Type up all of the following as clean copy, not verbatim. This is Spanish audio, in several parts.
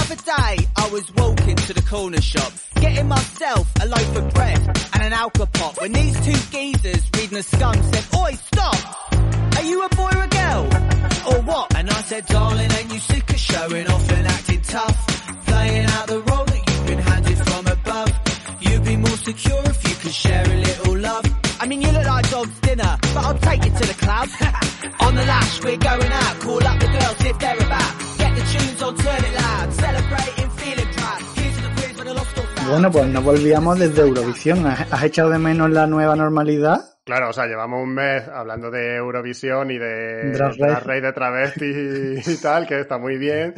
other day, I was walking to the corner shop, getting myself a loaf of bread and an alcopop, when these two geezers reading a scum said, "Oi, stop! Are you a boy or a girl? Or what?" And I said, "Darling, ain't you sick of showing off and acting tough? Playing out the role that you've been handed from above. You'd be more secure if you could share a little love. I mean, you look like dog's dinner, but I'll take you to the club. On the lash, we're going out, call up the girls if they're about. Get the tunes on, turn it loud, celebrating, feeling proud. Here's to the quiz when I lost all found." Bueno, pues no volvíamos desde Eurovisión. ¿Has echado de menos la nueva normalidad? Claro, o sea, llevamos un mes hablando de Eurovisión y de Drag Race de travestis y tal, que está muy bien,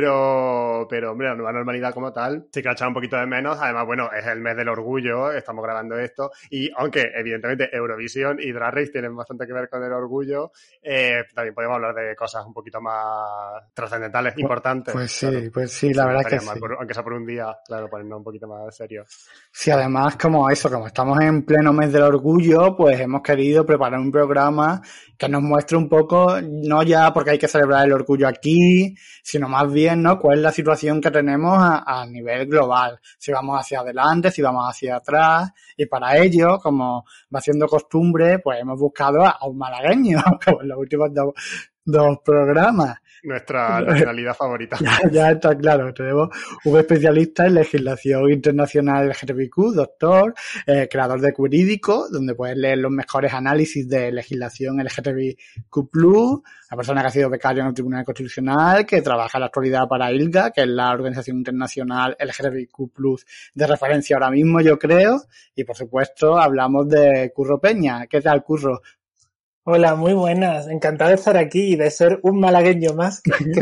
pero hombre, la nueva normalidad como tal sí que ha echado un poquito de menos. Además, bueno, es el mes del orgullo, estamos grabando esto, y aunque evidentemente Eurovisión y Drag Race tienen bastante que ver con el orgullo, también podemos hablar de cosas un poquito más trascendentales, importantes. Pues sí, la verdad es que sí. Aunque sea por un día, claro, ponernos un poquito más serio. Sí, además, como estamos en pleno mes del orgullo, pues hemos querido preparar un programa que nos muestre un poco, no ya porque hay que celebrar el orgullo aquí, sino más bien, ¿no?, cuál es la situación que tenemos a nivel global. Si vamos hacia adelante, si vamos hacia atrás, y para ello, como va siendo costumbre, pues hemos buscado a un malagueño, como en los últimos dos programas. Nuestra nacionalidad favorita. Ya está claro, tenemos un especialista en legislación internacional LGTBIQ, doctor, creador de Querídico, donde puedes leer los mejores análisis de legislación LGTBIQ+, una persona que ha sido becario en el Tribunal Constitucional, que trabaja en la actualidad para ILGA, que es la organización internacional LGTBIQ+, de referencia ahora mismo, yo creo, y por supuesto hablamos de Curro Peña. ¿Qué tal, Curro? Hola, muy buenas. Encantado de estar aquí y de ser un malagueño más.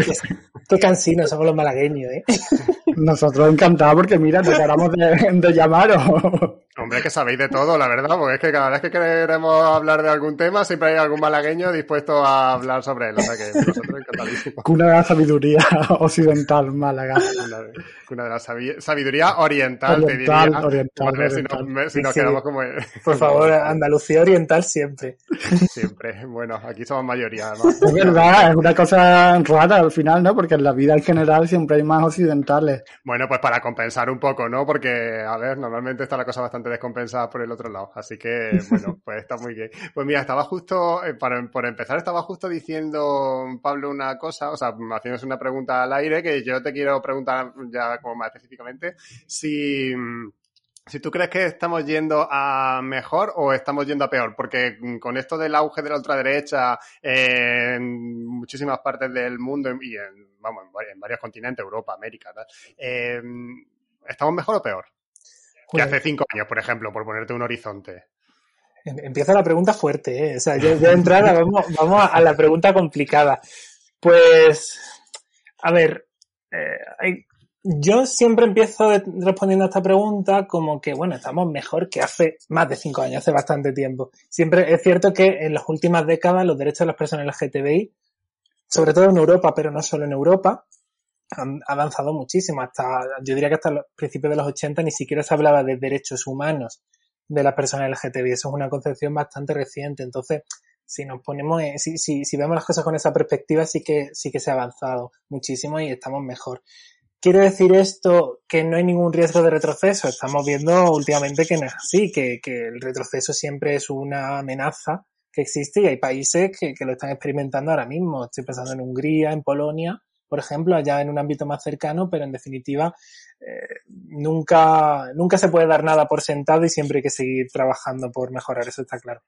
Qué cansinos somos los malagueños, ¿eh? Nosotros encantados porque, mira, no paramos de llamaros. Hombre, que sabéis de todo, la verdad, porque es que cada vez que queremos hablar de algún tema siempre hay algún malagueño dispuesto a hablar sobre él. O sea que nosotros encantadísimos. Cuna de la sabiduría occidental, Málaga. Cuna de la sabiduría oriental, te diría. Oriental. Si nos quedamos como... Por favor, Andalucía oriental siempre. Siempre. Bueno, aquí somos mayoría, además. Es verdad, es una cosa rara al final, ¿no? Porque en la vida en general siempre hay más occidentales. Bueno, pues para compensar un poco, ¿no? Porque, a ver, normalmente está la cosa bastante descompensada por el otro lado. Así que, bueno, pues está muy bien. Pues mira, estaba justo, por empezar, estaba justo diciendo, Pablo, una cosa, o sea, haciéndose una pregunta al aire, que yo te quiero preguntar ya como más específicamente, si tú crees que estamos yendo a mejor o estamos yendo a peor, porque con esto del auge de la ultraderecha en muchísimas partes del mundo y en varios continentes, Europa, América, tal, ¿estamos mejor o peor? Que hace 5 años, por ejemplo, por ponerte un horizonte. Empieza la pregunta fuerte, ¿eh? O sea, ya de entrada vamos a la pregunta complicada. Pues, a ver, yo siempre empiezo respondiendo a esta pregunta como que, bueno, estamos mejor que hace más de 5 años, hace bastante tiempo. Siempre es cierto que en las últimas décadas los derechos de las personas LGTBI, sobre todo en Europa, pero no solo en Europa, han avanzado muchísimo. Yo diría que hasta los principios de los 80 ni siquiera se hablaba de derechos humanos de las personas LGTBI. Eso es una concepción bastante reciente. Entonces, si nos ponemos, si vemos las cosas con esa perspectiva, sí que se ha avanzado muchísimo y estamos mejor. ¿Quiere decir esto que no hay ningún riesgo de retroceso? Estamos viendo últimamente que no es así, que el retroceso siempre es una amenaza que existe y hay países que lo están experimentando ahora mismo. Estoy pensando en Hungría, en Polonia, por ejemplo, allá en un ámbito más cercano, pero en definitiva nunca se puede dar nada por sentado y siempre hay que seguir trabajando por mejorar, eso está claro.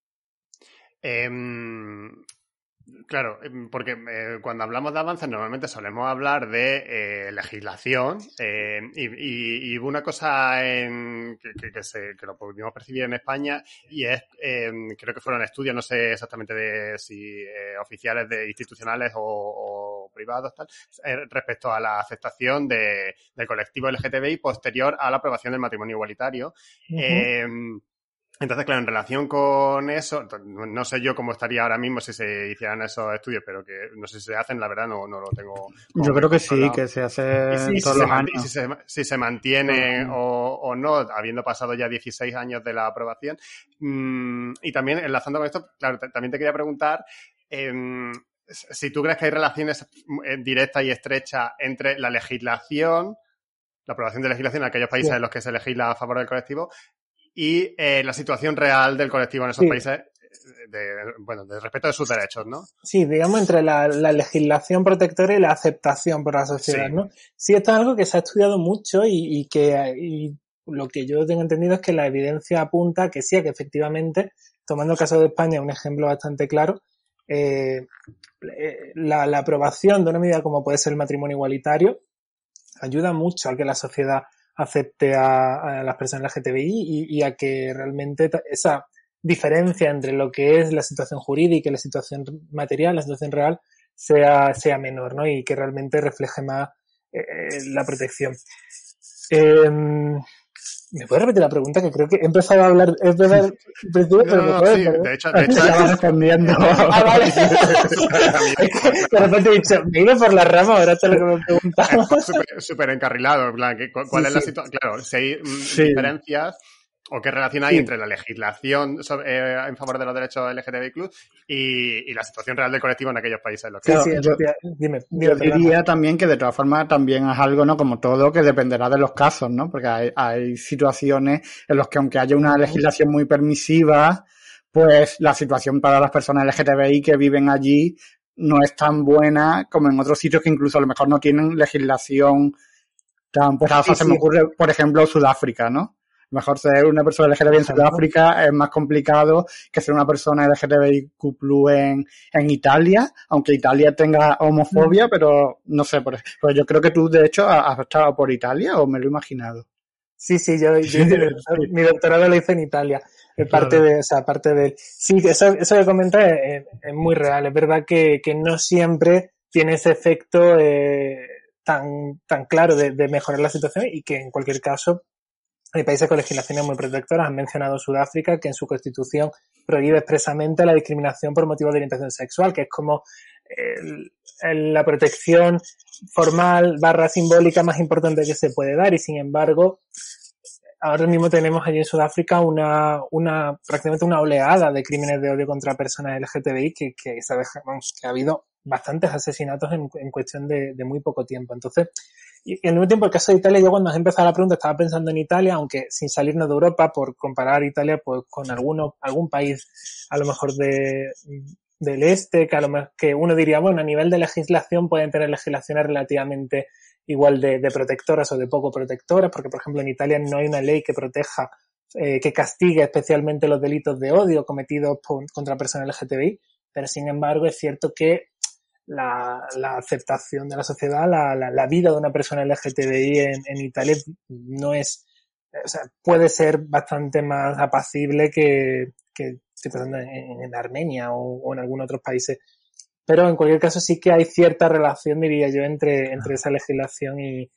Claro, porque cuando hablamos de avances normalmente solemos hablar de legislación y una cosa que lo pudimos percibir en España y es, creo que fueron estudios, no sé exactamente de si oficiales de institucionales o privados, tal, respecto a la aceptación del colectivo LGTBI posterior a la aprobación del matrimonio igualitario. Uh-huh. Entonces, claro, en relación con eso, no sé yo cómo estaría ahora mismo si se hicieran esos estudios, pero que no sé si se hacen, la verdad no lo tengo. Yo creo que sí, que se hace todos los años. Si se mantiene o no, habiendo pasado ya 16 años de la aprobación. Y también, enlazando con esto, claro, también te quería preguntar si tú crees que hay relaciones directas y estrechas entre la legislación, la aprobación de legislación en aquellos países en los que se legisla a favor del colectivo y la situación real del colectivo en esos países de respeto de sus derechos, ¿no? Sí, digamos entre la legislación protectora y la aceptación por la sociedad, ¿no? Sí, esto es algo que se ha estudiado mucho y lo que yo tengo entendido es que la evidencia apunta que sí, a que efectivamente, tomando el caso de España, un ejemplo bastante claro, la aprobación de una medida como puede ser el matrimonio igualitario ayuda mucho a que la sociedad acepte a las personas LGTBI y a que realmente esa diferencia entre lo que es la situación jurídica y la situación material, la situación real, sea menor, ¿no? Y que realmente refleje más la protección. ¿Me puedes repetir la pregunta? Que creo que he empezado a hablar... pero sí, de hecho estaba respondiendo. Vale. De repente he dicho, me he ido por la rama, ahora te lo que me preguntaba. Súper encarrilado, en plan, ¿cuál es la situación? Claro, si hay diferencias o qué relación hay entre la legislación en favor de los derechos LGTBI+, y la situación real del colectivo en aquellos países en los que... Yo diría también que de todas formas también es algo, ¿no? Como todo, que dependerá de los casos, ¿no? Porque hay situaciones en las que aunque haya una legislación muy permisiva, pues la situación para las personas LGTBI que viven allí no es tan buena como en otros sitios que incluso a lo mejor no tienen legislación tan... Pues ahora se me ocurre, por ejemplo, Sudáfrica, ¿no? Mejor ser una persona LGTBI en Sudáfrica es más complicado que ser una persona LGTBIQ+ en Italia, aunque Italia tenga homofobia, pero no sé, pues yo creo que tú de hecho has estado por Italia o me lo he imaginado. Sí, mi doctorado lo hice en Italia, parte de sí, eso que comentas es muy real, es verdad que no siempre tiene ese efecto tan claro de mejorar la situación y que en cualquier caso hay países con legislaciones muy protectoras. Han mencionado Sudáfrica, que en su constitución prohíbe expresamente la discriminación por motivos de orientación sexual, que es como la protección formal / simbólica más importante que se puede dar. Y sin embargo, ahora mismo tenemos allí en Sudáfrica prácticamente una oleada de crímenes de odio contra personas LGTBI que ha habido bastantes asesinatos en cuestión de muy poco tiempo. Entonces, y al mismo tiempo el caso de Italia, yo cuando has empezado la pregunta estaba pensando en Italia, aunque sin salirnos de Europa, por comparar Italia pues con algún país a lo mejor del este, que uno diría, bueno, a nivel de legislación pueden tener legislaciones relativamente igual de protectoras o de poco protectoras, porque por ejemplo en Italia no hay una ley que proteja, que castigue especialmente los delitos de odio cometidos contra personas LGTBI, pero sin embargo es cierto que la aceptación de la sociedad, la vida de una persona LGTBI en Italia no es, o sea, puede ser bastante más apacible que en Armenia o en algunos otros países. Pero en cualquier caso sí que hay cierta relación, diría yo, entre esa legislación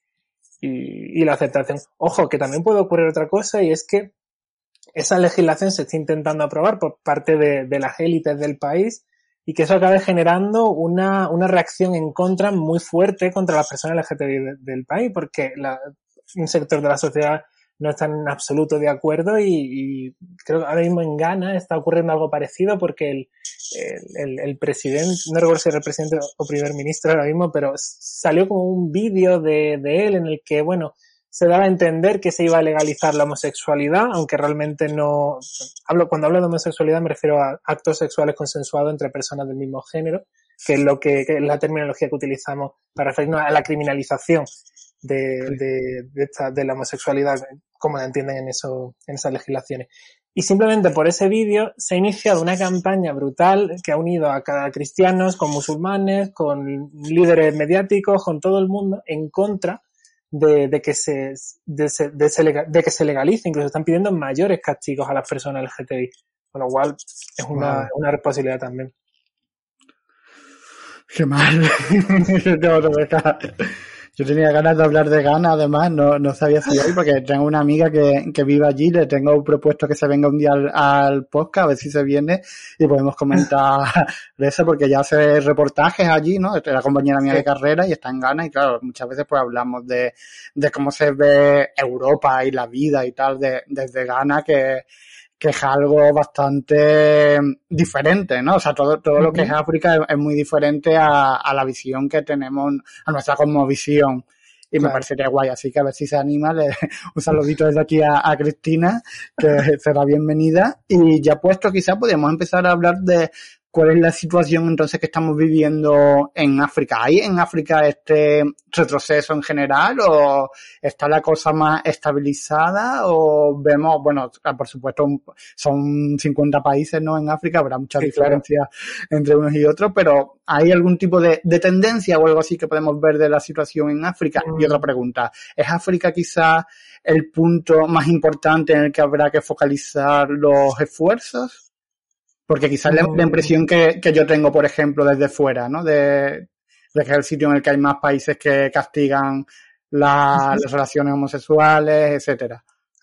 y la aceptación. Ojo, que también puede ocurrir otra cosa y es que esa legislación se está intentando aprobar por parte de las élites del país y que eso acabe generando una reacción en contra muy fuerte contra las personas LGTBI del país, porque un sector de la sociedad no está en absoluto de acuerdo y creo que ahora mismo en Ghana está ocurriendo algo parecido porque el presidente, no recuerdo si era el presidente o primer ministro ahora mismo, pero salió como un vídeo de él en el que, bueno, se daba a entender que se iba a legalizar la homosexualidad, aunque realmente no... Cuando hablo de homosexualidad me refiero a actos sexuales consensuados entre personas del mismo género, que es la terminología que utilizamos para referirnos a la criminalización de la homosexualidad, como la entienden en esas legislaciones. Y simplemente por ese vídeo se ha iniciado una campaña brutal que ha unido a cada cristianos con musulmanes, con líderes mediáticos, con todo el mundo en contra de que se legalice. Incluso están pidiendo mayores castigos a las personas LGTBI, con lo cual es una responsabilidad también. Qué mal. Yo tenía ganas de hablar de Ghana, además, no sabía si hoy, porque tengo una amiga que vive allí, le tengo propuesto que se venga un día al podcast, a ver si se viene, y podemos comentar de eso, porque ya hace reportajes allí, ¿no? Era compañera mía de carrera y está en Ghana, y claro, muchas veces pues hablamos de cómo se ve Europa y la vida y tal desde Ghana, que que es algo bastante diferente, ¿no? O sea, todo lo que es África es muy diferente a la visión que tenemos, a nuestra cosmovisión. Y me parecería guay, así que a ver si se anima. Un saludito desde aquí a Cristina, que será bienvenida. Y ya puesto, quizás podríamos empezar a hablar de cuál es la situación entonces que estamos viviendo en África. ¿Hay en África este retroceso en general o está la cosa más estabilizada o vemos, bueno, por supuesto son 50 países, ¿no? En África habrá muchas diferencias entre unos y otros, pero ¿hay algún tipo de tendencia o algo así que podemos ver de la situación en África? Y otra pregunta, ¿es África quizás el punto más importante en el que habrá que focalizar los esfuerzos? Porque quizás la impresión que yo tengo, por ejemplo, desde fuera, ¿no? De que es el sitio en el que hay más países que castigan las relaciones homosexuales, etcétera.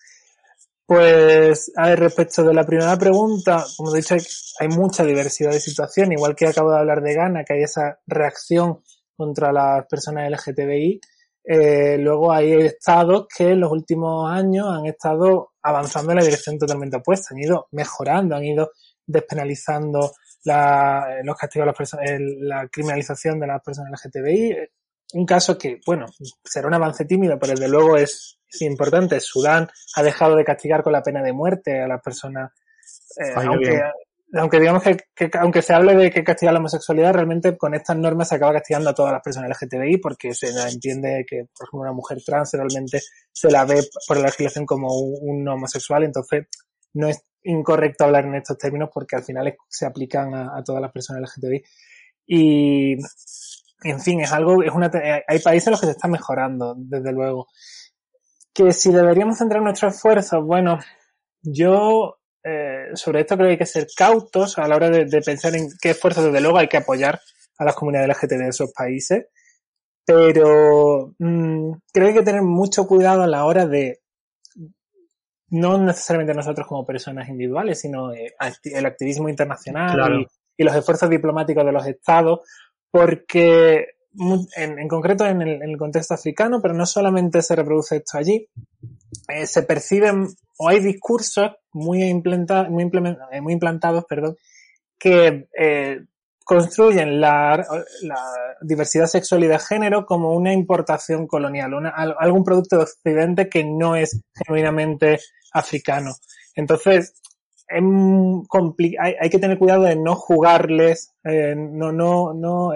Pues, a ver, respecto de la primera pregunta, como he dicho, hay mucha diversidad de situaciones, igual que acabo de hablar de Ghana, que hay esa reacción contra las personas LGTBI. Luego hay estados que en los últimos años han estado avanzando en la dirección totalmente opuesta, han ido mejorando, han ido despenalizando los castigos a las personas, la criminalización de las personas LGTBI. Un caso que, bueno, será un avance tímido, pero desde luego es importante. Sudán ha dejado de castigar con la pena de muerte a las personas, aunque digamos que aunque se hable de que castiga la homosexualidad, realmente con estas normas se acaba castigando a todas las personas LGTBI porque se entiende que, por ejemplo, una mujer trans realmente se la ve por la legislación como un homosexual, entonces no es incorrecto hablar en estos términos porque al final se aplican a todas las personas LGTBI. Y, en fin, hay países en los que se está mejorando, desde luego. Que si deberíamos centrar nuestros esfuerzos, bueno, yo sobre esto creo que hay que ser cautos a la hora de pensar en qué esfuerzos, desde luego, hay que apoyar a las comunidades LGTB de esos países, pero creo que hay que tener mucho cuidado a la hora de, no necesariamente nosotros como personas individuales, sino el activismo internacional, claro, y los esfuerzos diplomáticos de los estados, porque en concreto en el contexto africano, pero no solamente se reproduce esto allí, se perciben o hay discursos muy implantados, que construyen la diversidad sexual y de género como una importación colonial, algún producto de Occidente que no es genuinamente africano. Entonces, hay que tener cuidado de no jugarles, no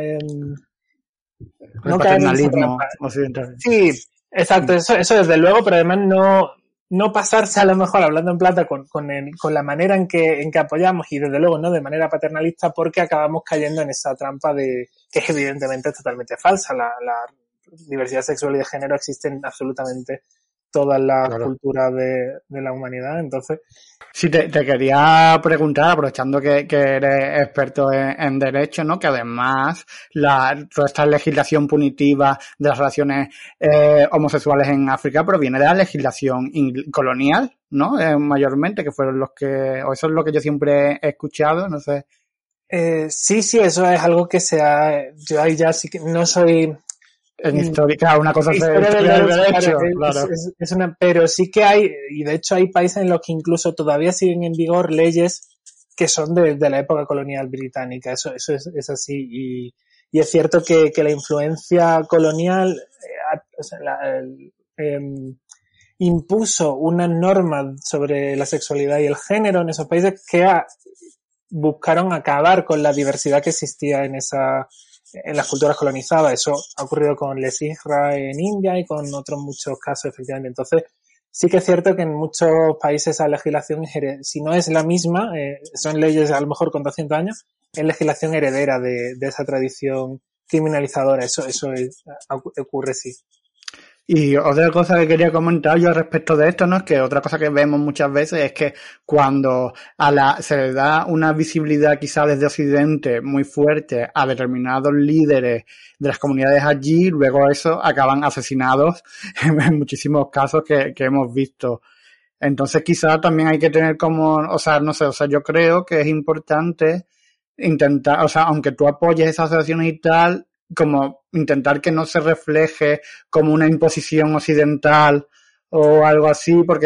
paternalismo occidental. Sí, exacto, eso desde luego, pero además no pasarse a lo mejor hablando en plata con la manera en que apoyamos y desde luego no de manera paternalista, porque acabamos cayendo en esa trampa que evidentemente es totalmente falsa. La diversidad sexual y de género existe en absolutamente todas las culturas de la humanidad, entonces... Sí, te quería preguntar, aprovechando que eres experto en derecho, ¿no? Que además toda esta legislación punitiva de las relaciones homosexuales en África proviene de la legislación colonial, ¿no? Mayormente, que fueron o eso es lo que yo siempre he escuchado, no sé. Sí, eso es algo que yo ahí ya sí que no soy... En histórica, una cosa es historia del derecho, claro. Pero sí que hay, y de hecho hay países en los que incluso todavía siguen en vigor leyes que son de la época colonial británica, eso es así, y es cierto que la influencia colonial impuso unas normas sobre la sexualidad y el género en esos países que buscaron acabar con la diversidad que existía en las culturas colonizadas. Eso ha ocurrido con Les Isra en India y con otros muchos casos, efectivamente. Entonces, sí que es cierto que en muchos países esa legislación, si no es la misma, son leyes a lo mejor con 200 años, es legislación heredera de esa tradición criminalizadora. Eso ocurre, sí. Y otra cosa que quería comentar yo respecto de esto, ¿no? Es que otra cosa que vemos muchas veces es que cuando se le da una visibilidad quizá desde Occidente muy fuerte a determinados líderes de las comunidades allí, luego eso acaban asesinados en muchísimos casos que hemos visto. Entonces quizá también hay que tener yo creo que es importante intentar, aunque tú apoyes esas asociaciones y tal, como intentar que no se refleje como una imposición occidental o algo así, porque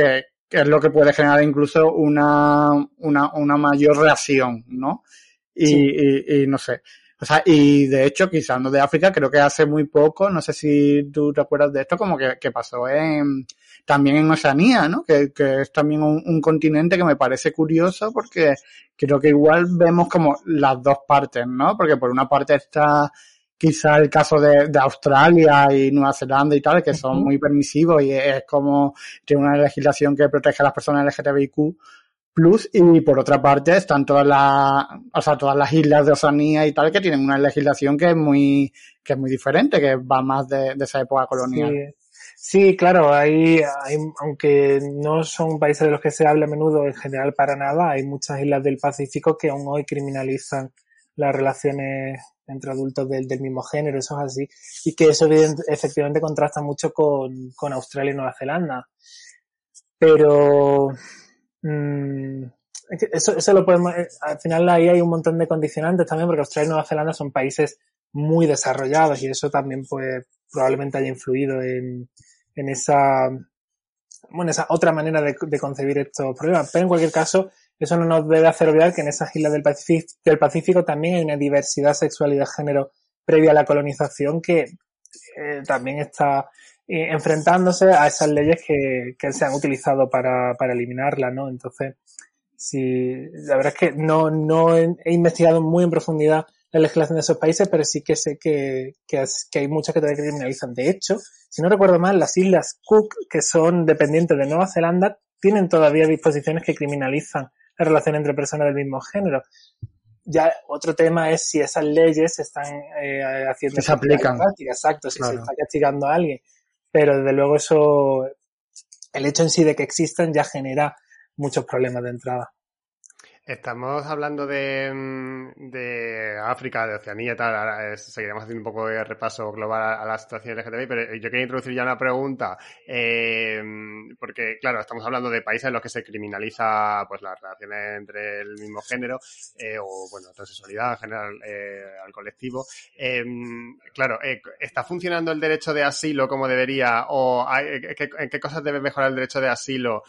que es lo que puede generar incluso una mayor reacción, ¿no? Y no sé. O sea, y de hecho, quizás no de África, creo que hace muy poco, no sé si tú te acuerdas de esto, como que pasó también en Oceanía, ¿no? Que es también un continente que me parece curioso porque creo que igual vemos como las dos partes, ¿no? Porque por una parte está quizá el caso de Australia y Nueva Zelanda y tal, que son muy permisivos y es como tiene una legislación que protege a las personas LGTBIQ+, y por otra parte están todas las islas de Oceanía y tal que tienen una legislación que es muy diferente, que va más de esa época colonial. Sí, claro, hay, aunque no son países de los que se habla a menudo en general para nada, hay muchas islas del Pacífico que aún hoy criminalizan las relaciones entre adultos del mismo género, eso es así, y que eso efectivamente contrasta mucho con Australia y Nueva Zelanda. Pero eso lo podemos, al final ahí hay un montón de condicionantes también, porque Australia y Nueva Zelanda son países muy desarrollados y eso también pues probablemente haya influido en esa otra manera de concebir estos problemas. Pero en cualquier caso, eso no nos debe hacer olvidar que en esas islas del Pacífico también hay una diversidad sexual y de género previa a la colonización que también está enfrentándose a esas leyes que se han utilizado para eliminarla, ¿no? Entonces, sí, la verdad es que no he investigado muy en profundidad la legislación de esos países, pero sí que sé que hay muchas que todavía criminalizan. De hecho, si no recuerdo mal, las islas Cook, que son dependientes de Nueva Zelanda, tienen todavía disposiciones que criminalizan la relación entre personas del mismo género. Ya otro tema es si esas leyes están haciendo... Se aplican. Práctica, exacto, si se está castigando a alguien. Pero desde luego eso, el hecho en sí de que existan ya genera muchos problemas de entrada. Estamos hablando de África, de Oceanía y tal. Ahora seguiremos haciendo un poco de repaso global a la situación LGTBI, pero yo quería introducir ya una pregunta, porque, claro, estamos hablando de países en los que se criminaliza pues las relaciones entre el mismo género, o, bueno, transexualidad en general, al colectivo. Claro, ¿está funcionando el derecho de asilo como debería? ¿O en qué cosas debe mejorar el derecho de asilo?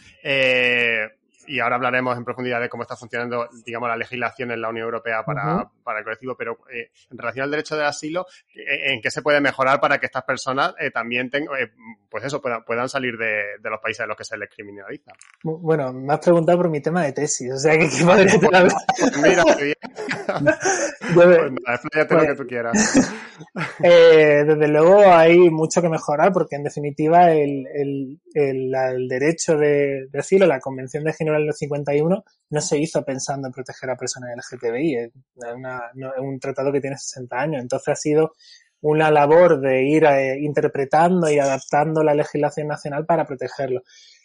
Y ahora hablaremos en profundidad de cómo está funcionando, digamos, la legislación en la Unión Europea para el colectivo, pero en relación al derecho de asilo, ¿en qué se puede mejorar para que estas personas también pues eso, puedan salir de los países en los que se les criminaliza? Bueno, me has preguntado por mi tema de tesis, o sea que ¿qué podría estar hablando? Mira, qué bien. Pues nada, expláyate lo que tú quieras. Desde luego hay mucho que mejorar porque en definitiva el derecho de asilo, la Convención de Ginebra del 51 no se hizo pensando en proteger a personas LGTBI, es un tratado que tiene 60 años, entonces ha sido una labor de ir interpretando y adaptando la legislación nacional para protegerlo.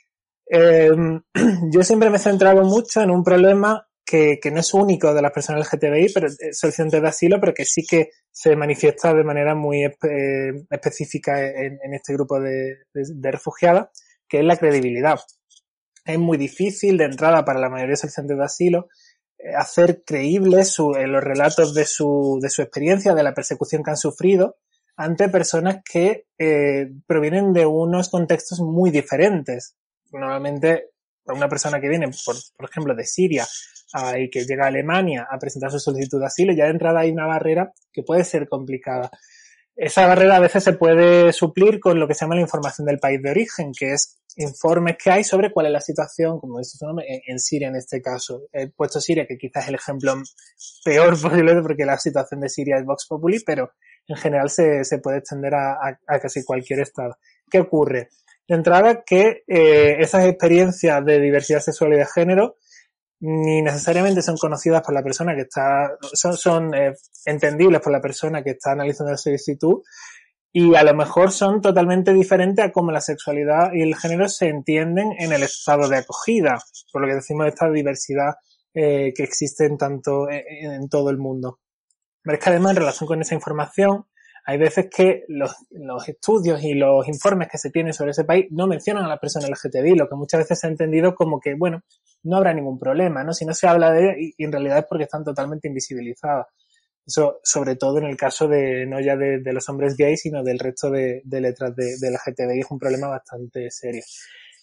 Yo siempre me he centrado mucho en un problema que no es único de las personas LGTBI, pero solicitantes de asilo, pero que sí que se manifiesta de manera muy específica en este grupo de refugiadas, que es la credibilidad. Es muy difícil de entrada para la mayoría de solicitantes de asilo hacer creíbles los relatos de su experiencia, de la persecución que han sufrido ante personas que provienen de unos contextos muy diferentes. Normalmente, para una persona que viene, por ejemplo, de Siria y que llega a Alemania a presentar su solicitud de asilo, ya de entrada hay una barrera que puede ser complicada. Esa barrera a veces se puede suplir con lo que se llama la información del país de origen, que es informes que hay sobre cuál es la situación, como dice su nombre, en Siria en este caso. He puesto Siria, que quizás es el ejemplo peor posible porque la situación de Siria es Vox Populi, pero en general se puede extender a casi cualquier estado. ¿Qué ocurre? De entrada que esas experiencias de diversidad sexual y de género ni necesariamente son conocidas por la persona que está, son entendibles por la persona que está analizando la solicitud y a lo mejor son totalmente diferentes a cómo la sexualidad y el género se entienden en el estado de acogida, por lo que decimos de esta diversidad que existe en todo el mundo. Pero es que además en relación con esa información hay veces que los estudios y los informes que se tienen sobre ese país no mencionan a la persona LGTBI, lo que muchas veces se ha entendido como que, bueno, no habrá ningún problema, ¿no? Si no se habla de ello, y en realidad es porque están totalmente invisibilizadas. Eso, sobre todo en el caso no ya de los hombres gays, sino del resto de letras de LGTBI, es un problema bastante serio.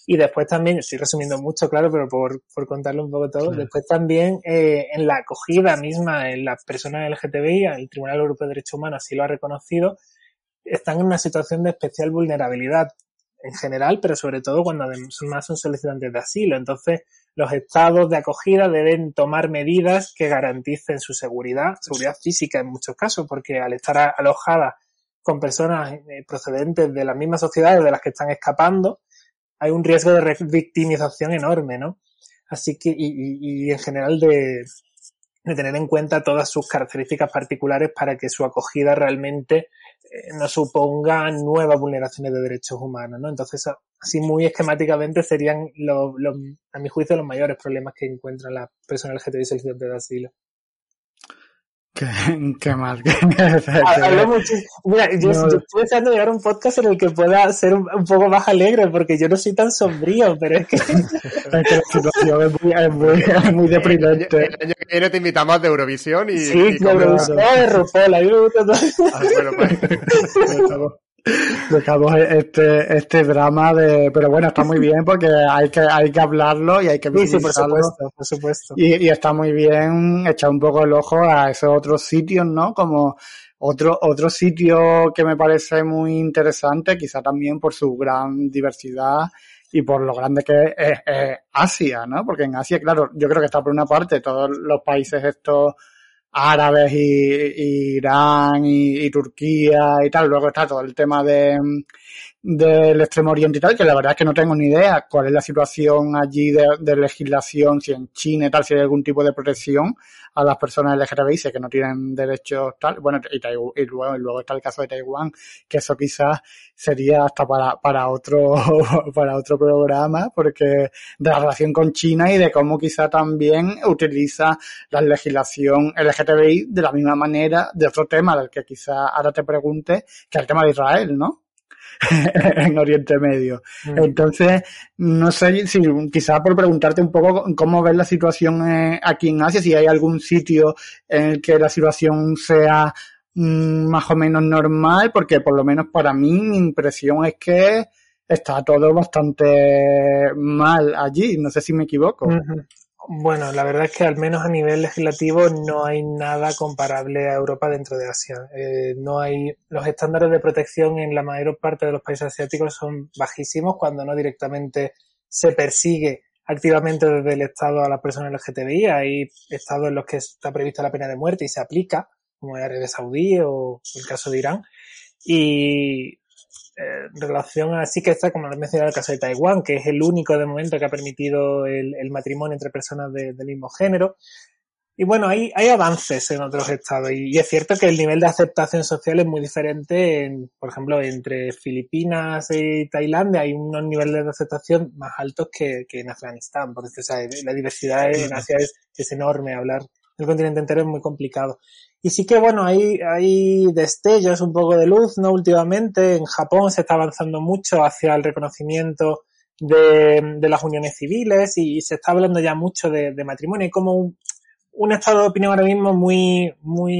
Y después también, estoy resumiendo mucho, claro, pero por contarlo un poco todo, claro. Después también en la acogida misma, en las personas LGTBI, el Tribunal Europeo de Derechos Humanos así lo ha reconocido, están en una situación de especial vulnerabilidad en general, pero sobre todo cuando son solicitantes de asilo. Entonces, los estados de acogida deben tomar medidas que garanticen su seguridad física en muchos casos, porque al estar alojadas con personas procedentes de las mismas sociedades de las que están escapando, hay un riesgo de revictimización enorme, ¿no? Así que, y en general de tener en cuenta todas sus características particulares para que su acogida realmente no suponga nuevas vulneraciones de derechos humanos, ¿no? Entonces, así muy esquemáticamente serían, a mi juicio, los mayores problemas que encuentran las personas LGTBI solicitantes de asilo. Qué mal. Hablo muchísimo. Mira, yo estoy deseando llegar a un podcast en el que pueda ser un poco más alegre, porque yo no soy tan sombrío, pero es que la situación es muy deprimente. El año que viene te invitamos de Eurovisión y... Sí, de Eurovisión, de RuPaul, a mí me gusta todo. Bueno, pues... Dejamos este drama pero bueno, está muy bien porque hay que hablarlo y hay que visibilizarlo. Sí, por supuesto. Y está muy bien echar un poco el ojo a esos otros sitios, ¿no? Como otro sitio que me parece muy interesante, quizá también por su gran diversidad y por lo grande que es Asia, ¿no? Porque en Asia, claro, yo creo que está por una parte todos los países estos árabes y Irán y Turquía y tal. Luego está todo el tema del Extremo Oriente y tal, que la verdad es que no tengo ni idea cuál es la situación allí de legislación, si en China y tal, si hay algún tipo de protección a las personas LGTBI, si es que no tienen derechos tal. Bueno, y luego está el caso de Taiwán, que eso quizás sería hasta para otro programa, porque de la relación con China y de cómo quizá también utiliza la legislación LGTBI de la misma manera de otro tema del que quizá ahora te pregunte, que es el tema de Israel, ¿no? En Oriente Medio. Entonces, no sé si quizás por preguntarte un poco cómo ves la situación aquí en Asia, si hay algún sitio en el que la situación sea más o menos normal, porque por lo menos para mí mi impresión es que está todo bastante mal allí, no sé si me equivoco. Uh-huh. Bueno, la verdad es que al menos a nivel legislativo no hay nada comparable a Europa dentro de Asia. No hay, los estándares de protección en la mayor parte de los países asiáticos son bajísimos, cuando no directamente se persigue activamente desde el Estado a las personas LGTBI. Hay estados en los que está prevista la pena de muerte y se aplica, como en Arabia Saudí o el caso de Irán. Y en relación a, sí que está, como lo he mencionado, el caso de Taiwán, que es el único de momento que ha permitido el matrimonio entre personas del mismo género. Y bueno, hay avances en otros estados y es cierto que el nivel de aceptación social es muy diferente, por ejemplo, entre Filipinas y Tailandia hay unos niveles de aceptación más altos que en Afganistán, porque o sea, la diversidad en Asia es enorme, hablar del continente entero es muy complicado. Y sí que, bueno, hay destellos, un poco de luz, ¿no? Últimamente en Japón se está avanzando mucho hacia el reconocimiento de las uniones civiles y se está hablando ya mucho de matrimonio. Hay como un estado de opinión ahora mismo muy,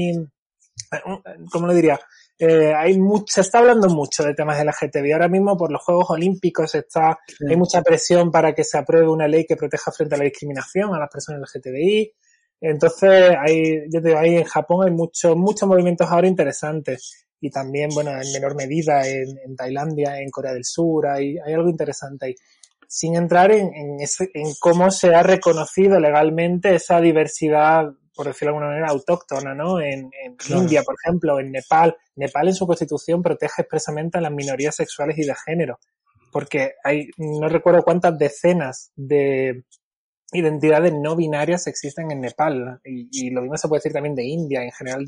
¿cómo lo diría? Se está hablando mucho de temas LGTBI. Ahora mismo por los Juegos Olímpicos hay mucha presión para que se apruebe una ley que proteja frente a la discriminación a las personas LGTBI. Entonces, ahí en Japón hay muchos movimientos ahora interesantes. Y también, bueno, en menor medida en Tailandia, en Corea del Sur, hay algo interesante ahí. Sin entrar en cómo se ha reconocido legalmente esa diversidad, por decirlo de alguna manera, autóctona, ¿no? En claro. India, por ejemplo, en Nepal. Nepal en su constitución protege expresamente a las minorías sexuales y de género. Porque no recuerdo cuántas decenas de identidades no binarias existen en Nepal y lo mismo se puede decir también de India, en general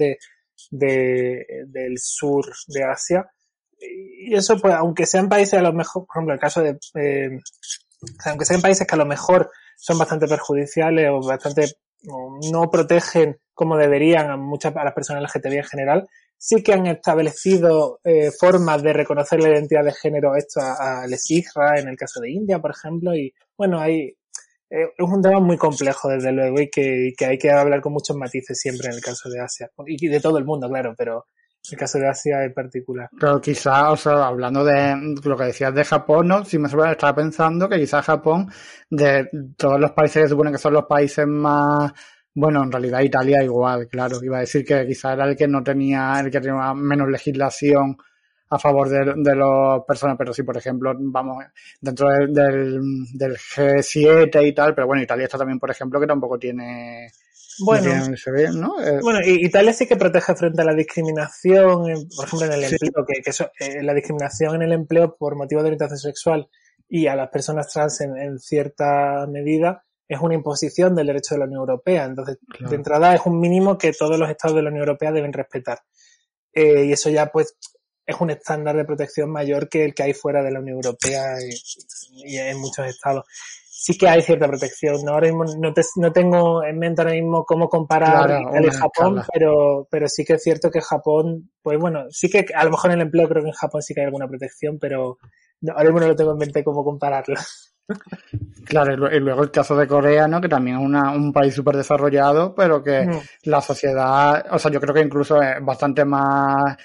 del sur de Asia. Y eso, pues, aunque sean países a lo mejor, por ejemplo, el caso de aunque sean países que a lo mejor son bastante perjudiciales o bastante no protegen como deberían a las personas LGTBI en general, sí que han establecido formas de reconocer la identidad de género esto a Les Hijra en el caso de India, por ejemplo, y bueno, es un tema muy complejo, desde luego, y que hay que hablar con muchos matices siempre en el caso de Asia. Y de todo el mundo, claro, pero el caso de Asia en particular. Pero quizás, o sea, hablando de lo que decías de Japón, ¿no? Si me estaba pensando que quizás Japón, de todos los países que suponen que son los países más, bueno, en realidad Italia igual, claro, iba a decir que quizás era el que tenía menos legislación a favor de las personas, pero sí, por ejemplo, vamos, dentro del G7 y tal, pero bueno, Italia está también, por ejemplo, que tampoco tiene... Bueno, ¿no? Bueno, Italia sí que protege frente a la discriminación, por ejemplo, en el empleo, que eso, la discriminación en el empleo por motivo de orientación sexual y a las personas trans en cierta medida es una imposición del derecho de la Unión Europea. Entonces, claro, de entrada es un mínimo que todos los estados de la Unión Europea deben respetar. Y eso ya, pues, es un estándar de protección mayor que el que hay fuera de la Unión Europea y en muchos estados. Sí que hay cierta protección, ¿no? Ahora mismo no tengo en mente ahora mismo cómo comparar Italia y Japón, pero sí que es cierto que Japón, pues bueno, sí que a lo mejor en el empleo creo que en Japón sí que hay alguna protección, pero ahora mismo no lo tengo en mente cómo compararlo. Claro, y luego el caso de Corea, ¿no? Que también es un país súper desarrollado, pero que la sociedad, o sea, yo creo que incluso es bastante más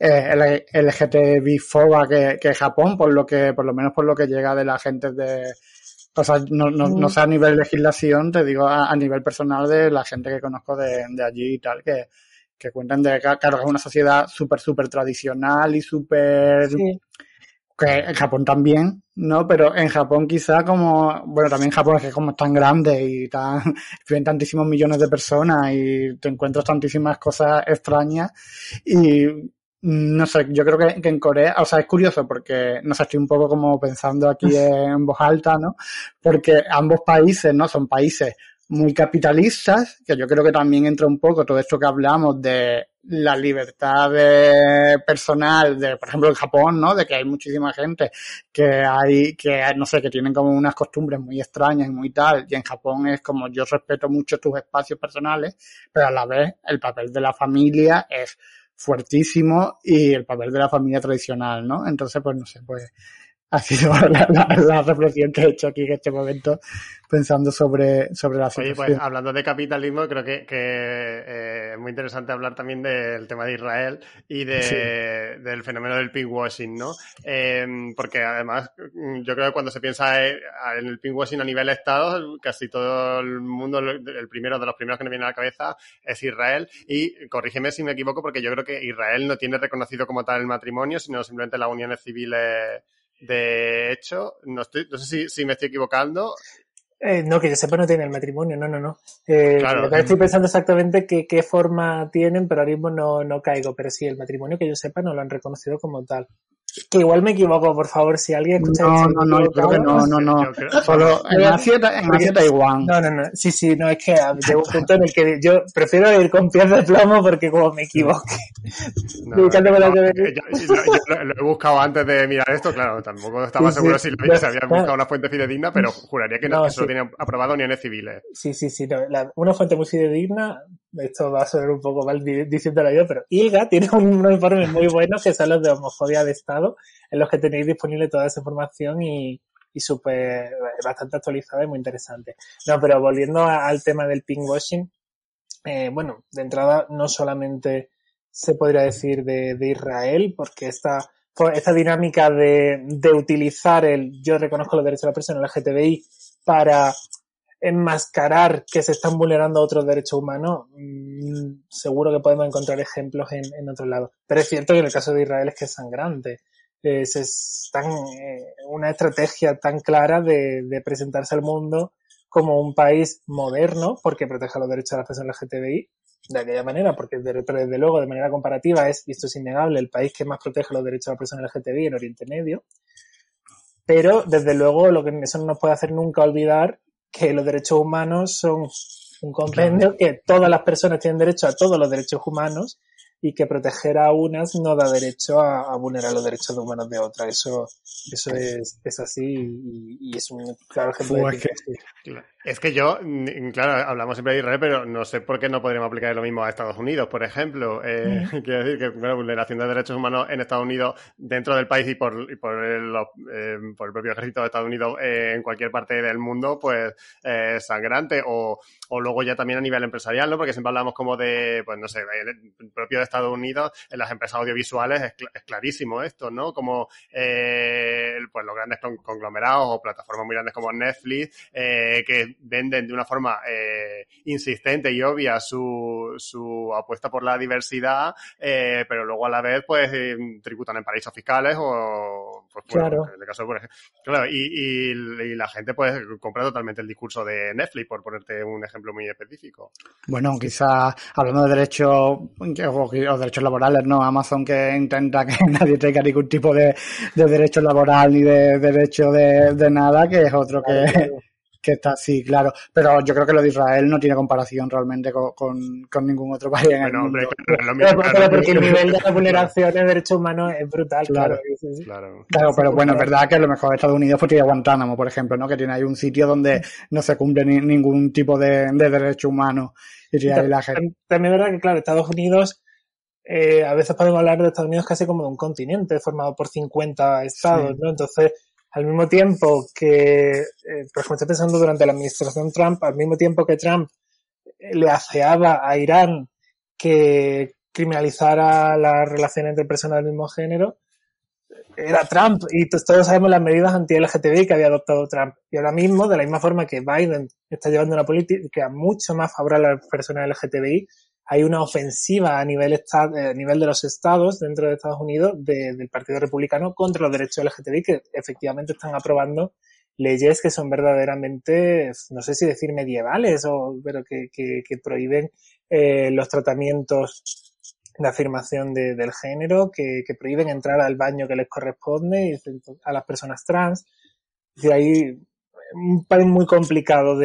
LGTB-foba que Japón, por lo menos por lo que llega de la gente de... O sea, no sé a nivel legislación, te digo a nivel personal de la gente que conozco de allí y tal, que cuentan de, claro, que es una sociedad súper tradicional y súper... Sí. Que en Japón también, ¿no? Pero en Japón quizá como... Bueno, también Japón es que como es tan grande y viven tantísimos millones de personas y te encuentras tantísimas cosas extrañas y... No sé, yo creo que en Corea, o sea, es curioso porque, no sé, estoy un poco como pensando aquí en voz alta, ¿no? Porque ambos países, ¿no? Son países muy capitalistas, que yo creo que también entra un poco todo esto que hablamos de la libertad personal, de, por ejemplo, en Japón, ¿no? De que hay muchísima gente que no sé, que tienen como unas costumbres muy extrañas y muy tal, y en Japón es como yo respeto mucho tus espacios personales, pero a la vez el papel de la familia es fuertísimo y el papel de la familia tradicional, ¿no? Entonces, pues no sé, pues ha sido la reflexión que he hecho aquí en este momento pensando sobre la situación. Oye, pues hablando de capitalismo, creo que es muy interesante hablar también del tema de Israel y del fenómeno del pinkwashing, ¿no? Porque además yo creo que cuando se piensa en el pinkwashing a nivel Estado, casi todo el mundo, el primero de los primeros que me viene a la cabeza es Israel, y corrígeme si me equivoco porque yo creo que Israel no tiene reconocido como tal el matrimonio, sino simplemente las uniones civiles de hecho. No sé si me estoy equivocando. No, que yo sepa no tiene el matrimonio, no. Claro. Estoy pensando exactamente qué forma tienen, pero ahora mismo no caigo. Pero sí, el matrimonio que yo sepa no lo han reconocido como tal. Que igual me equivoco, por favor, si alguien escucha No, yo creo que no. Solo en Asia Taiwán. No. Sí, no, es que llega un punto en el que yo prefiero ir con pies de plomo porque como me equivoque. Yo lo he buscado antes de mirar esto, claro, tampoco estaba seguro si había buscado una fuente fidedigna, pero juraría que no solo tienen aprobado uniones civiles. Sí, una fuente muy fidedigna, esto va a sonar un poco mal diciéndolo yo, pero ILGA tiene unos informes muy buenos que son los de homofobia de Estado, en los que tenéis disponible toda esa información y bastante actualizada y muy interesante. No, pero volviendo al tema del pinkwashing, bueno, de entrada no solamente se podría decir de Israel, porque esta dinámica de utilizar yo reconozco los derechos de la persona LGTBI para enmascarar que se están vulnerando otros derechos humanos, seguro que podemos encontrar ejemplos en otros lados. Pero es cierto que en el caso de Israel es que es sangrante. Es una estrategia tan clara de presentarse al mundo como un país moderno, porque protege los derechos de las personas LGTBI, de aquella manera, porque desde luego, de manera comparativa, y esto es innegable, el país que más protege los derechos de las personas LGTBI en Oriente Medio. Pero, desde luego, eso no nos puede hacer nunca olvidar que los derechos humanos son un compendio, que todas las personas tienen derecho a todos los derechos humanos y que proteger a unas no da derecho a vulnerar los derechos humanos de otras. Eso es así y es un claro ejemplo de Es que yo, claro, hablamos siempre de Israel, pero no sé por qué no podríamos aplicar lo mismo a Estados Unidos, por ejemplo. Quiero decir que, bueno, vulneración de derechos humanos en Estados Unidos, dentro del país y por el propio ejército de Estados Unidos en cualquier parte del mundo, pues sangrante. O luego ya también a nivel empresarial, ¿no? Porque siempre hablamos como de, pues no sé, el propio de Estados Unidos, en las empresas audiovisuales es clarísimo esto, ¿no? Como pues los grandes conglomerados o plataformas muy grandes como Netflix, que venden de una forma insistente y obvia su apuesta por la diversidad, pero luego a la vez pues tributan en paraísos fiscales o pues claro. Bueno, en el caso por ejemplo, claro, y la gente pues compra totalmente el discurso de Netflix, por ponerte un ejemplo muy específico. Bueno, quizás hablando de derechos o derechos laborales, ¿no? Amazon, que intenta que nadie tenga ningún tipo de derecho laboral ni de derecho de nada, que es otro que está así, claro. Pero yo creo que lo de Israel no tiene comparación realmente con ningún otro país en el mundo. Hombre, claro, porque el nivel de vulneración de derechos humanos es brutal, claro. Claro, pero bueno, es verdad que a lo mejor Estados Unidos pues tiene Guantánamo, por ejemplo, ¿no? Que tiene ahí un sitio donde no se cumple ningún tipo de derecho humano. Y ahí la gente... También es verdad que, claro, Estados Unidos, a veces podemos hablar de Estados Unidos casi como de un continente formado por 50 estados, sí, ¿no? Entonces, al mismo tiempo que, por ejemplo, estoy pensando durante la administración Trump, al mismo tiempo que Trump le afeaba a Irán que criminalizara las relaciones entre personas del mismo género, era Trump, y todos sabemos las medidas anti-LGTBI que había adoptado Trump. Y ahora mismo, de la misma forma que Biden está llevando una política mucho más favorable a las personas LGTBI, hay una ofensiva a nivel de los estados dentro de Estados Unidos del Partido Republicano contra los derechos LGTBI, que efectivamente están aprobando leyes que son verdaderamente, no sé si decir medievales, pero que prohíben los tratamientos de afirmación del género, que prohíben entrar al baño que les corresponde a las personas trans. Es decir, hay un país muy complicado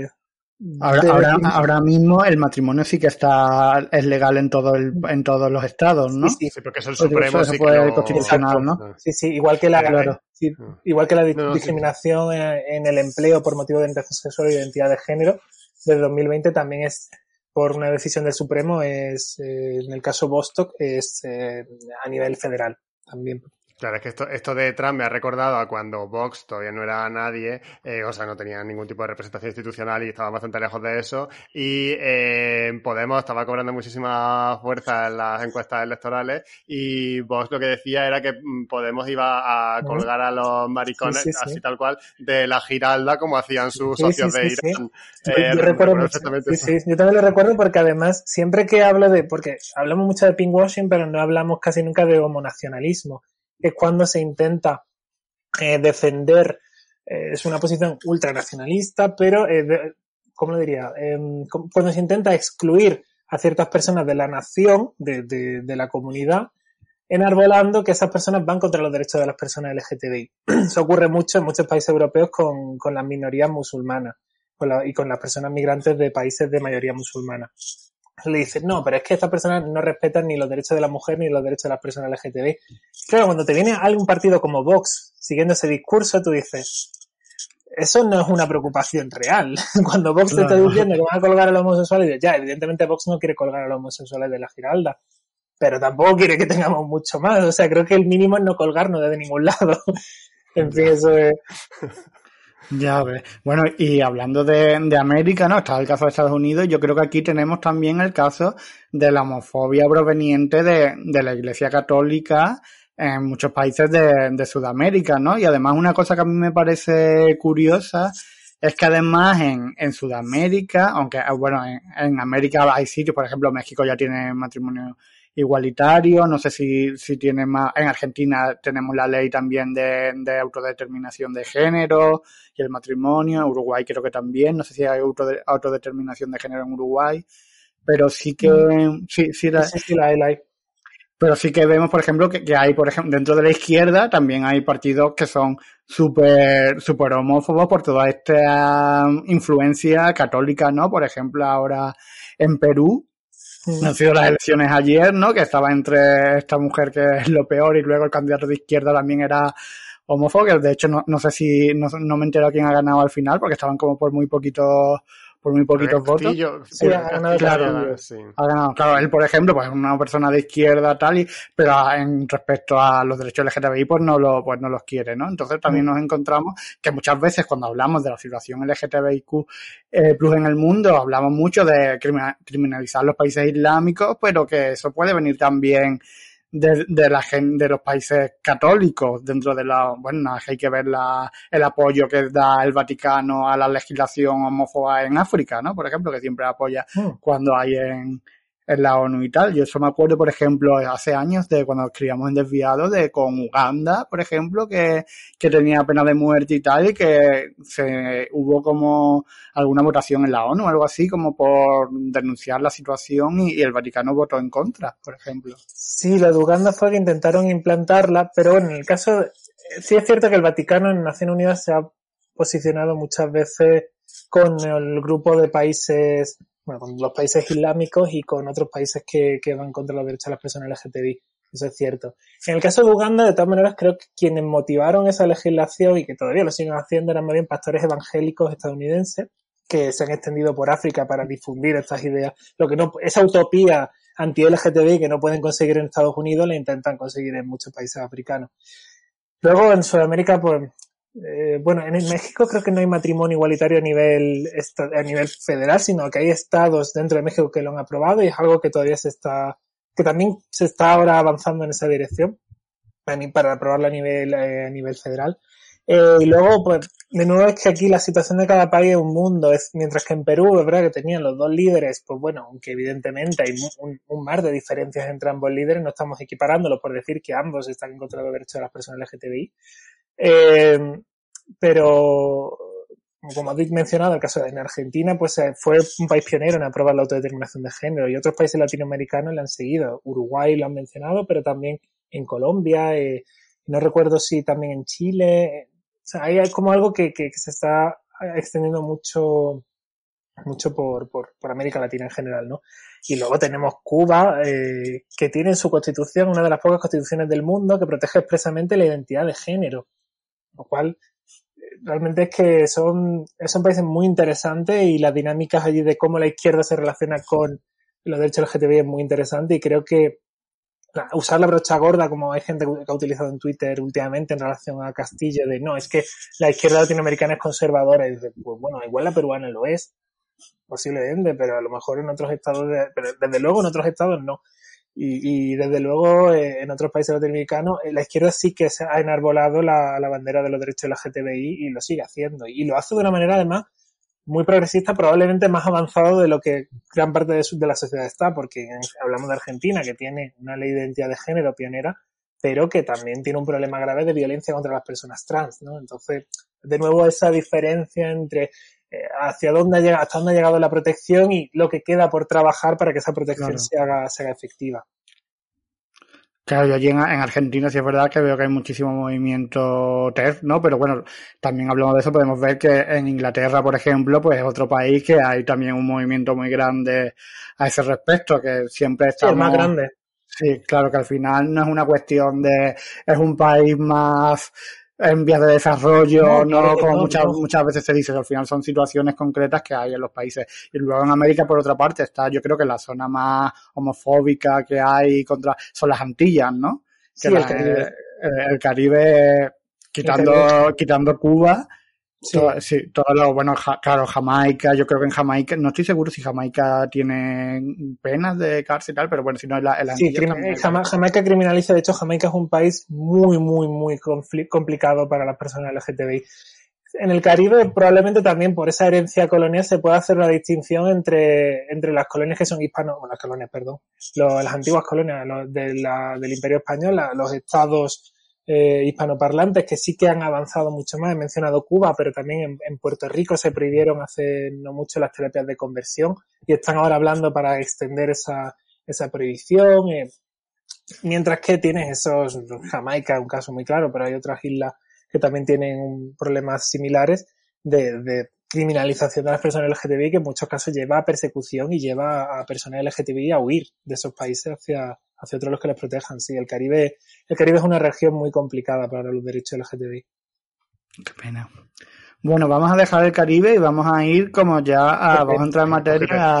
Ahora mismo el matrimonio sí que es legal en todos los estados, ¿no? Sí, porque es el Supremo, sí que constitucional, ¿no? Sí, igual que la discriminación en el empleo por motivo de orientación sexual y identidad de género desde 2020 también es por una decisión del Supremo, en el caso Bostock, es a nivel federal también. Claro, es que esto de Trump me ha recordado a cuando Vox todavía no era nadie, o sea, no tenía ningún tipo de representación institucional y estaba bastante lejos de eso, y Podemos estaba cobrando muchísima fuerza en las encuestas electorales, y Vox lo que decía era que Podemos iba a colgar a los maricones, así tal cual, de la Giralda, como hacían sus socios de Irán. Yo recuerdo perfectamente yo también lo recuerdo porque además, siempre que hablo porque hablamos mucho de pinkwashing, pero no hablamos casi nunca de homonacionalismo. Es cuando se intenta defender, es una posición ultranacionalista, pero, ¿cómo lo diría? Cuando se intenta excluir a ciertas personas de la nación, de la comunidad, enarbolando que esas personas van contra los derechos de las personas LGTBI. Eso ocurre mucho en muchos países europeos con las minorías musulmanas y con las personas migrantes de países de mayoría musulmana. Le dicen, no, pero es que estas personas no respetan ni los derechos de la mujer ni los derechos de las personas LGTBI. Claro, cuando te viene algún partido como Vox siguiendo ese discurso, tú dices, eso no es una preocupación real. Cuando Vox te está diciendo que van a colgar a los homosexuales, dices, ya, evidentemente Vox no quiere colgar a los homosexuales de la Giralda, pero tampoco quiere que tengamos mucho más. O sea, creo que el mínimo es no colgarnos de ningún lado. En fin, eso es... Ya ves. Bueno, y hablando de América, ¿no? Está el caso de Estados Unidos. Yo creo que aquí tenemos también el caso de la homofobia proveniente de la Iglesia Católica en muchos países de Sudamérica, ¿no? Y además una cosa que a mí me parece curiosa es que además en Sudamérica, aunque, bueno, en América hay sitios, por ejemplo, México ya tiene matrimonio igualitario, no sé si tiene más, en Argentina tenemos la ley también de autodeterminación de género y el matrimonio, Uruguay creo que también, no sé si hay autodeterminación de género en Uruguay, pero sí que sí la hay. Pero sí que vemos, por ejemplo, que hay, por ejemplo, dentro de la izquierda también hay partidos que son súper homófobos por toda esta influencia católica, ¿no? Por ejemplo, ahora en Perú han sido las elecciones ayer, ¿no? Que estaba entre esta mujer que es lo peor y luego el candidato de izquierda también era homófobo, que de hecho no sé si, no me entero quién ha ganado al final, porque estaban como por muy poquitos votos. Sí, ha ganado claro, sí. ha ganado. Claro, él, por ejemplo, pues es una persona de izquierda, tal, pero en respecto a los derechos LGTBI, pues no los quiere, ¿no? Entonces también nos encontramos que muchas veces cuando hablamos de la situación LGTBIQ plus en el mundo, hablamos mucho de criminalizar los países islámicos, pero que eso puede venir también de los países católicos dentro de hay que ver el apoyo que da el Vaticano a la legislación homófoba en África, ¿no? Por ejemplo, que siempre apoya cuando hay en la ONU y tal. Yo eso me acuerdo, por ejemplo, hace años de cuando escribíamos en Desviado con Uganda, por ejemplo, que tenía pena de muerte y tal, y que hubo como alguna votación en la ONU o algo así, como por denunciar la situación y el Vaticano votó en contra, por ejemplo. Sí, lo de Uganda fue que intentaron implantarla, pero bueno, en el caso, sí es cierto que el Vaticano en Naciones Unidas se ha posicionado muchas veces con el grupo de países, bueno, con los países islámicos y con otros países que van contra los derechos de las personas LGTBI. Eso es cierto. En el caso de Uganda, de todas maneras, creo que quienes motivaron esa legislación y que todavía lo siguen haciendo eran más bien pastores evangélicos estadounidenses que se han extendido por África para difundir estas ideas. Lo que no, esa utopía anti-LGTBI que no pueden conseguir en Estados Unidos la intentan conseguir en muchos países africanos. Luego en Sudamérica, pues, bueno, en México creo que no hay matrimonio igualitario a nivel federal, sino que hay estados dentro de México que lo han aprobado y es algo que todavía que también se está ahora avanzando en esa dirección para aprobarlo a nivel federal. Y luego, pues, de nuevo es que aquí la situación de cada país es un mundo, mientras que en Perú, es verdad que tenían los dos líderes, pues bueno, aunque evidentemente hay un mar de diferencias entre ambos líderes, no estamos equiparándolos por decir que ambos están en contra de los derechos de las personas LGTBI. Pero, como habéis mencionado, el caso de en Argentina, pues fue un país pionero en aprobar la autodeterminación de género y otros países latinoamericanos le han seguido. Uruguay lo han mencionado, pero también en Colombia, no recuerdo si también en Chile. O sea, hay como algo que se está extendiendo mucho por América Latina en general, ¿no? Y luego tenemos Cuba, que tiene en su constitución una de las pocas constituciones del mundo que protege expresamente la identidad de género, lo cual realmente es que son países muy interesantes y las dinámicas allí de cómo la izquierda se relaciona con los derechos LGTBI es muy interesante y creo que usar la brocha gorda, como hay gente que ha utilizado en Twitter últimamente en relación a Castillo, de no, es que la izquierda latinoamericana es conservadora, y dice, pues bueno, igual la peruana lo es, posiblemente, pero a lo mejor en otros estados, pero desde luego en otros estados no. Y desde luego en otros países latinoamericanos la izquierda sí que se ha enarbolado la bandera de los derechos LGTBI y lo sigue haciendo. Y lo hace de una manera además muy progresista, probablemente más avanzado de lo que gran parte de la sociedad está, porque hablamos de Argentina, que tiene una ley de identidad de género pionera, pero que también tiene un problema grave de violencia contra las personas trans, ¿no? Entonces, de nuevo, esa diferencia entre hasta dónde ha llegado la protección y lo que queda por trabajar para que esa protección se haga efectiva. Claro, yo allí en Argentina sí es verdad que veo que hay muchísimo movimiento TERF, ¿no? Pero bueno, también hablando de eso, podemos ver que en Inglaterra, por ejemplo, pues es otro país que hay también un movimiento muy grande a ese respecto, que siempre estamos... Sí, el más grande. Sí, claro, que al final no es una cuestión de... Es un país más en vías de desarrollo, no como muchas veces se dice, que al final son situaciones concretas que hay en los países. Y luego en América, por otra parte, está, yo creo que la zona más homofóbica que hay son las Antillas, ¿no? Sí, el Caribe. El Caribe, quitando Cuba. Sí, todo lo, bueno, claro, Jamaica, yo creo que en Jamaica, no estoy seguro si Jamaica tiene penas de cárcel y tal, pero bueno, si no es la sí, Jamaica criminaliza, de hecho Jamaica es un país muy, muy, muy complicado para las personas LGTBI. En el Caribe probablemente también por esa herencia colonial se puede hacer una distinción entre las colonias que son las antiguas colonias del Imperio Español, los estados hispanoparlantes que sí que han avanzado mucho más. He mencionado Cuba, pero también en Puerto Rico se prohibieron hace no mucho las terapias de conversión y están ahora hablando para extender esa prohibición. Mientras que tienes Jamaica es un caso muy claro, pero hay otras islas que también tienen problemas similares de criminalización de las personas LGTBI que en muchos casos lleva a persecución y lleva a personas LGTBI a huir de esos países hacia hacia otros los que les protejan. Sí, el Caribe es una región muy complicada para los derechos LGTBI. Qué pena. Bueno, vamos a dejar el Caribe y vamos a ir como ya vamos a entrar en materia.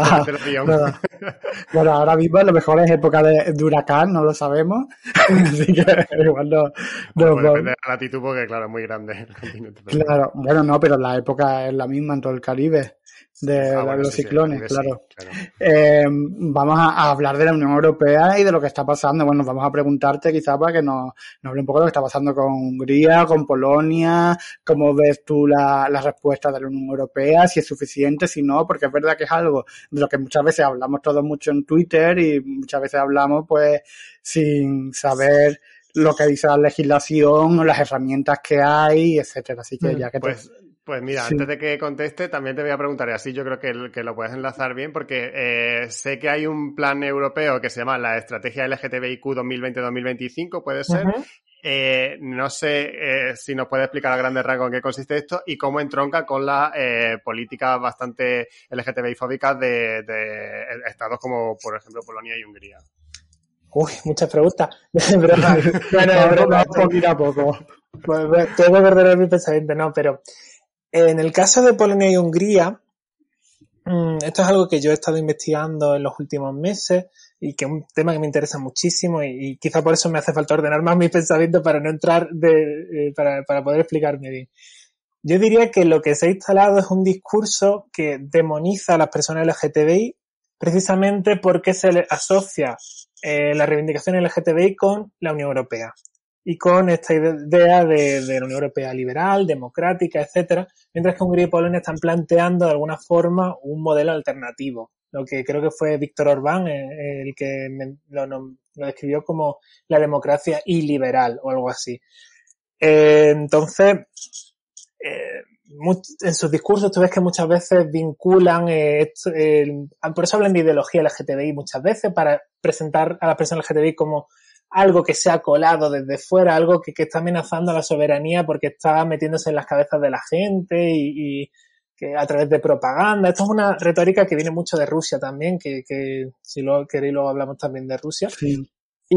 Bueno, ahora mismo a lo mejor es época de huracán, no lo sabemos. Así que igual no. Bueno, depende de la latitud porque, claro, es muy grande el continente. Claro, bueno, no, pero la época es la misma en todo el Caribe. Bueno, los ciclones, Caribe, claro. Sí, claro. Vamos a hablar de la Unión Europea y de lo que está pasando. Bueno, vamos a preguntarte quizás para que nos hable un poco de lo que está pasando con Hungría, con Polonia, cómo ves tú la respuesta de la Unión Europea, si es suficiente, si no, porque es verdad que es algo de lo que muchas veces hablamos todos mucho en Twitter y muchas veces hablamos pues sin saber lo que dice la legislación o las herramientas que hay, etcétera. Así que ya que Pues mira, sí. Antes de que conteste, también te voy a preguntar, y así yo creo que lo puedes enlazar bien, porque sé que hay un plan europeo que se llama la Estrategia LGTBIQ 2020-2025, ¿puede ser? No sé si nos puede explicar a grandes rasgos en qué consiste esto y cómo entronca con las políticas bastante LGTBI-fóbicas de estados como, por ejemplo, Polonia y Hungría. Uy, muchas preguntas. Bueno, poquito a poco. Tengo que perder mi pensamiento, no, pero en el caso de Polonia y Hungría, esto es algo que yo he estado investigando en los últimos meses y que es un tema que me interesa muchísimo y quizá por eso me hace falta ordenar más mis pensamientos para no entrar para poder explicarme bien. Yo diría que lo que se ha instalado es un discurso que demoniza a las personas LGTBI precisamente porque se le asocia la reivindicación LGTBI con la Unión Europea y con esta idea de la Unión Europea liberal, democrática, etcétera, mientras que Hungría y Polonia están planteando de alguna forma un modelo alternativo, lo que creo que fue Víctor Orbán el que lo describió como la democracia iliberal o algo así. Entonces, en sus discursos tú ves que muchas veces vinculan, por eso hablan de ideología LGTBI muchas veces, para presentar a las personas LGTBI como algo que se ha colado desde fuera, algo que está amenazando a la soberanía porque está metiéndose en las cabezas de la gente y que a través de propaganda. Esto es una retórica que viene mucho de Rusia también, que si lo queréis luego hablamos también de Rusia. Sí.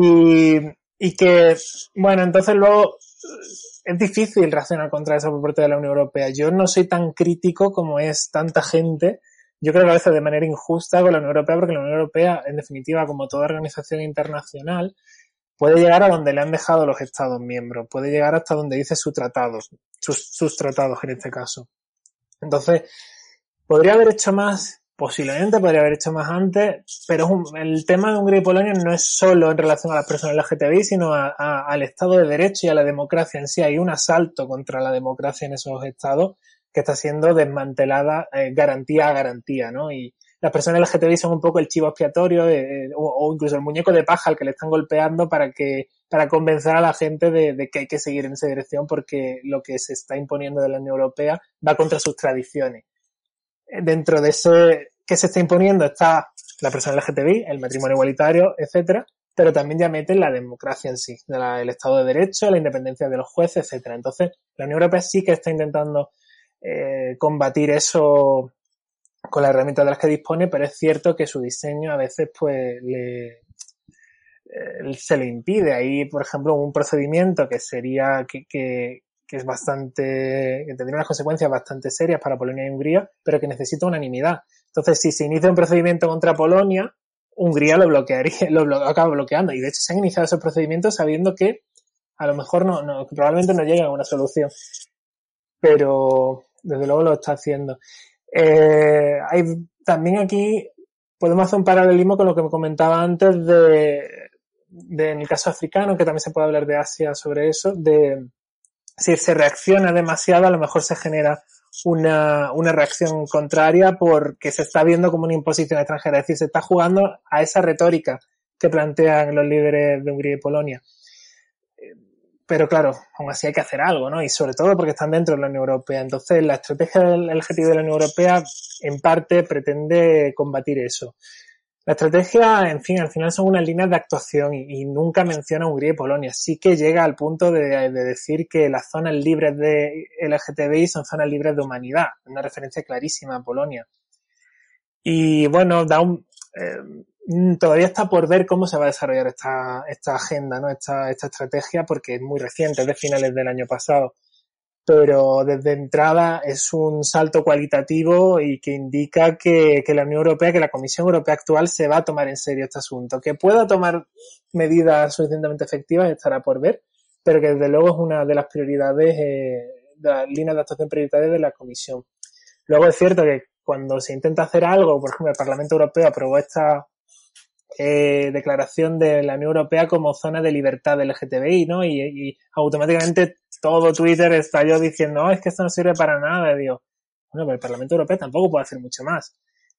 Y que, bueno, entonces luego es difícil reaccionar contra eso por parte de la Unión Europea. Yo no soy tan crítico como es tanta gente. Yo creo que a veces de manera injusta con la Unión Europea, porque la Unión Europea, en definitiva, como toda organización internacional, puede llegar a donde le han dejado los Estados miembros, puede llegar hasta donde dice sus tratados en este caso. Entonces, ¿podría haber hecho más? Posiblemente podría haber hecho más antes, pero el tema de Hungría y Polonia no es solo en relación a las personas LGTBI, sino al Estado de Derecho y a la democracia en sí. Hay un asalto contra la democracia en esos estados que está siendo desmantelada garantía a garantía, ¿no? Y las personas LGTBI son un poco el chivo expiatorio o incluso el muñeco de paja al que le están golpeando para convencer a la gente de que hay que seguir en esa dirección porque lo que se está imponiendo de la Unión Europea va contra sus tradiciones. Dentro de ese que se está imponiendo está la persona LGTBI, el matrimonio igualitario, etcétera, pero también ya meten la democracia en sí, el Estado de Derecho, la independencia de los jueces, etcétera. Entonces, la Unión Europea sí que está intentando combatir eso con las herramientas de las que dispone, pero es cierto que su diseño a veces pues se le impide. Ahí, por ejemplo, un procedimiento que sería que es bastante, que tendría unas consecuencias bastante serias para Polonia y Hungría, pero que necesita unanimidad. Entonces, si se inicia un procedimiento contra Polonia, Hungría lo acaba bloqueando. Y de hecho se han iniciado esos procedimientos sabiendo que a lo mejor probablemente no lleguen a una solución. Pero desde luego lo está haciendo. También aquí podemos hacer un paralelismo con lo que me comentaba antes en el caso africano, que también se puede hablar de Asia sobre eso, si se reacciona demasiado, a lo mejor se genera una reacción contraria porque se está viendo como una imposición extranjera, es decir, se está jugando a esa retórica que plantean los líderes de Hungría y Polonia. Pero claro, aún así hay que hacer algo, ¿no? Y sobre todo porque están dentro de la Unión Europea. Entonces, la estrategia del LGTBI de la Unión Europea, en parte, pretende combatir eso. La estrategia, en fin, al final son unas líneas de actuación y nunca menciona a Hungría y Polonia. Sí que llega al punto de decir que las zonas libres de LGTBI son zonas libres de humanidad. Una referencia clarísima a Polonia. Y bueno, todavía está por ver cómo se va a desarrollar esta agenda, ¿no? Esta estrategia, porque es muy reciente, es de finales del año pasado. Pero desde entrada es un salto cualitativo y que indica que la Unión Europea, que la Comisión Europea actual se va a tomar en serio este asunto. Que pueda tomar medidas suficientemente efectivas estará por ver, pero que desde luego es una de las prioridades, de las líneas de actuación prioritarias de la Comisión. Luego es cierto que cuando se intenta hacer algo, por ejemplo, el Parlamento Europeo aprobó esta declaración de la Unión Europea como zona de libertad del LGTBI, ¿no? Y automáticamente todo Twitter estalló diciendo, es que esto no sirve para nada. Y digo, bueno, pero el Parlamento Europeo tampoco puede hacer mucho más.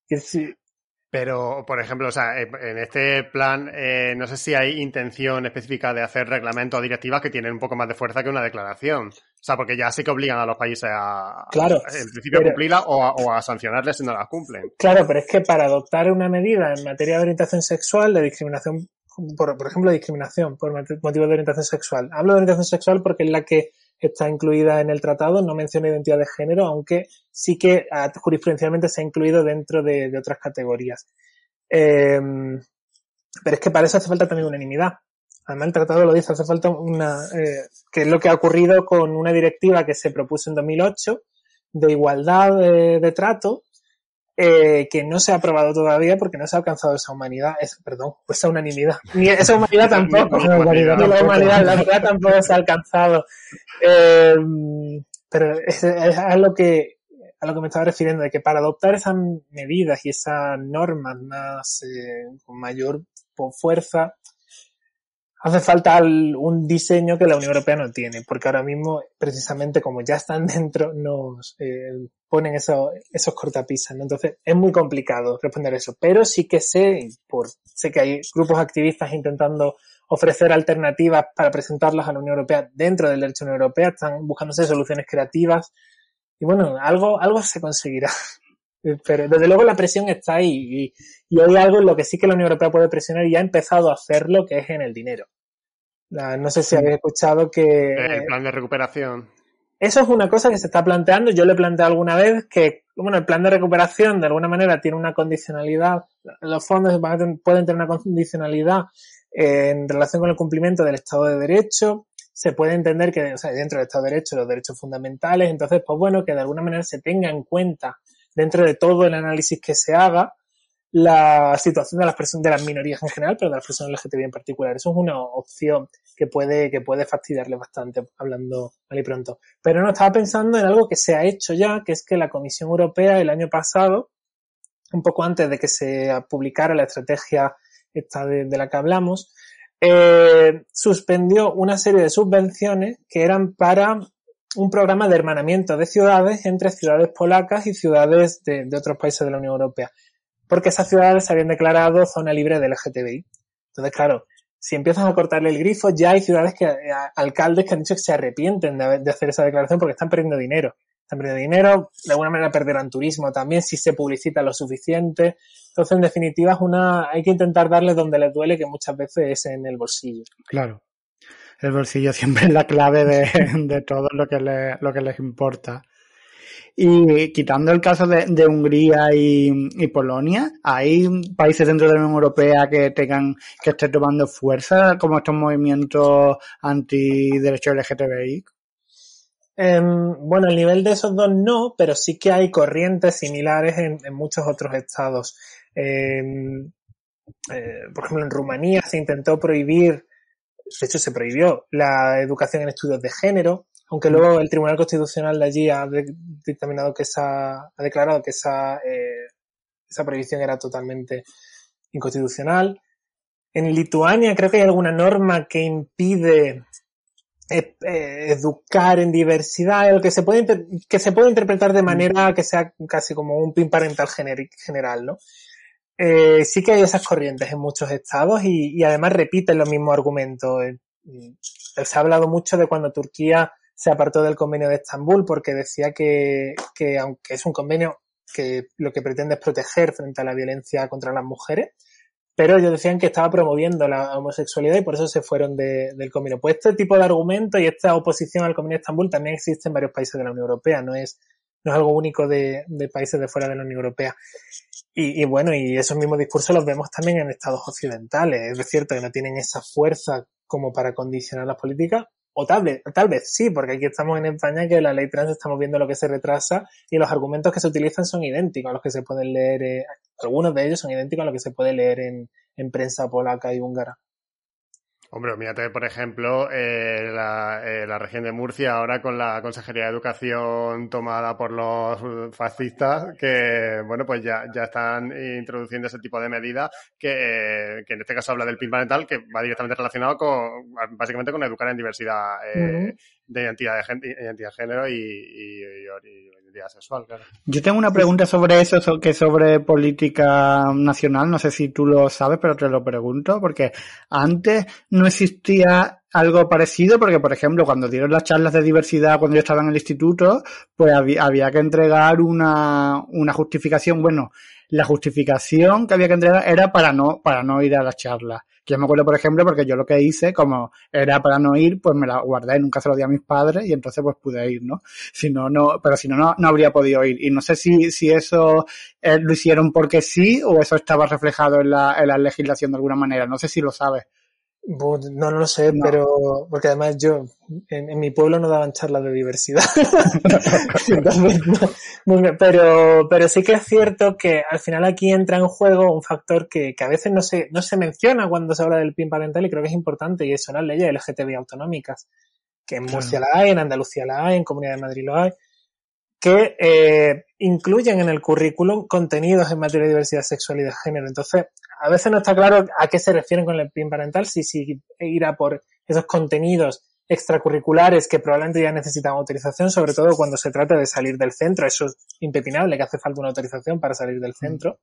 Pero, por ejemplo, o sea, en este plan, no sé si hay intención específica de hacer reglamentos o directivas que tienen un poco más de fuerza que una declaración. O sea, porque ya sí que obligan a los países en principio, a cumplirla o a sancionarles si no las cumplen. Claro, pero es que para adoptar una medida en materia de orientación sexual, de discriminación, por ejemplo, discriminación por motivos de orientación sexual. Hablo de orientación sexual porque es la que está incluida en el tratado, no menciona identidad de género, aunque sí que jurisprudencialmente se ha incluido dentro de otras categorías. Pero es que para eso hace falta también unanimidad. Además, el tratado lo dice, hace falta que es lo que ha ocurrido con una directiva que se propuso en 2008 de igualdad de trato, que no se ha aprobado todavía porque no se ha alcanzado esa unanimidad. Ni esa humanidad tampoco. La humanidad tampoco se ha alcanzado. Pero es a lo que me estaba refiriendo, de que para adoptar esas medidas y esas normas más con mayor fuerza, hace falta un diseño que la Unión Europea no tiene, porque ahora mismo, precisamente como ya están dentro, nos ponen esos cortapisas, ¿no? Entonces, es muy complicado responder eso, pero sí que sé que hay grupos activistas intentando ofrecer alternativas para presentarlas a la Unión Europea dentro del derecho de la Unión Europea, están buscándose soluciones creativas, y bueno, algo se conseguirá. Pero desde luego la presión está ahí y hay algo en lo que sí que la Unión Europea puede presionar y ha empezado a hacerlo, que es en el dinero. No sé si habéis escuchado que... El plan de recuperación. Eso es una cosa que se está planteando. Yo le he planteado alguna vez que, bueno, el plan de recuperación de alguna manera tiene una condicionalidad. Los fondos pueden tener una condicionalidad en relación con el cumplimiento del Estado de Derecho. Se puede entender que, o sea, dentro del Estado de Derecho, los derechos fundamentales. Entonces, pues bueno, que de alguna manera se tenga en cuenta dentro de todo el análisis que se haga, la situación de las minorías en general, pero de las personas LGTBI en particular. Eso es una opción que puede fastidiarle bastante, hablando mal y pronto. Pero no, estaba pensando en algo que se ha hecho ya, que es que la Comisión Europea el año pasado, un poco antes de que se publicara la estrategia esta de la que hablamos, suspendió una serie de subvenciones que eran para un programa de hermanamiento de ciudades entre ciudades polacas y ciudades de otros países de la Unión Europea, porque esas ciudades se habían declarado zona libre del LGTBI. Entonces, claro, si empiezas a cortarle el grifo, ya hay ciudades alcaldes que han dicho que se arrepienten de hacer esa declaración porque están perdiendo dinero. De alguna manera perderán turismo también si se publicita lo suficiente. Entonces, en definitiva, hay que intentar darles donde les duele, que muchas veces es en el bolsillo. Claro. El bolsillo siempre es la clave de todo lo que les importa. Y quitando el caso de Hungría y Polonia, ¿hay países dentro de la Unión Europea que estén tomando fuerza como estos movimientos anti-derechos LGTBI? Bueno, el nivel de esos dos no, pero sí que hay corrientes similares en muchos otros estados. Por ejemplo, en Rumanía se intentó prohibir, de hecho se prohibió la educación en estudios de género, aunque luego el Tribunal Constitucional de allí ha declarado que esa prohibición era totalmente inconstitucional. En Lituania creo que hay alguna norma que impide educar en diversidad, el que se puede interpretar de manera que sea casi como un PIN parental general, ¿no? Sí que hay esas corrientes en muchos estados y además repiten los mismos argumentos. Se ha hablado mucho de cuando Turquía se apartó del convenio de Estambul porque decía que aunque es un convenio que lo que pretende es proteger frente a la violencia contra las mujeres, pero ellos decían que estaba promoviendo la homosexualidad y por eso se fueron del convenio. Pues este tipo de argumentos y esta oposición al convenio de Estambul también existe en varios países de la Unión Europea, no es algo único de países de fuera de la Unión Europea. Y bueno, y esos mismos discursos los vemos también en estados occidentales. Es cierto que no tienen esa fuerza como para condicionar las políticas, o tal vez sí, porque aquí estamos en España que la ley trans estamos viendo lo que se retrasa y los argumentos que se utilizan son idénticos a los que se pueden leer, algunos de ellos son idénticos a lo que se puede leer en prensa polaca y húngara. Hombre, mírate, por ejemplo, la región de Murcia, ahora con la Consejería de Educación tomada por los fascistas, que, bueno, pues ya están introduciendo ese tipo de medidas que en este caso habla del PIN parental, que va directamente relacionado básicamente con educar en diversidad de identidad de género y identidad sexual, claro. Yo tengo una pregunta sobre eso, que sobre política nacional, no sé si tú lo sabes, pero te lo pregunto, porque antes no existía algo parecido, porque por ejemplo cuando dieron las charlas de diversidad cuando yo estaba en el instituto, pues había que entregar una justificación. Bueno, la justificación que había que entregar era para no ir a las charlas. Yo me acuerdo, por ejemplo, porque yo lo que hice, como era para no ir, pues me la guardé, nunca se lo di a mis padres y entonces pues pude ir, ¿no? Si no, no habría podido ir. Y no sé si eso lo hicieron porque sí o eso estaba reflejado en la legislación de alguna manera. No sé si lo sabes. No lo sé, no. Pero porque además yo en mi pueblo no daban charlas de diversidad. Entonces, pero sí que es cierto que al final aquí entra en juego un factor que a veces no se menciona cuando se habla del PIN parental y creo que es importante, y son las leyes LGTBI autonómicas, que en Murcia la hay, en Andalucía la hay, en Comunidad de Madrid lo hay, que incluyen en el currículum contenidos en materia de diversidad sexual y de género. Entonces, a veces no está claro a qué se refieren con el PIN parental, si irá por esos contenidos extracurriculares que probablemente ya necesitan autorización, sobre todo cuando se trata de salir del centro. Eso es impepinable, que hace falta una autorización para salir del centro.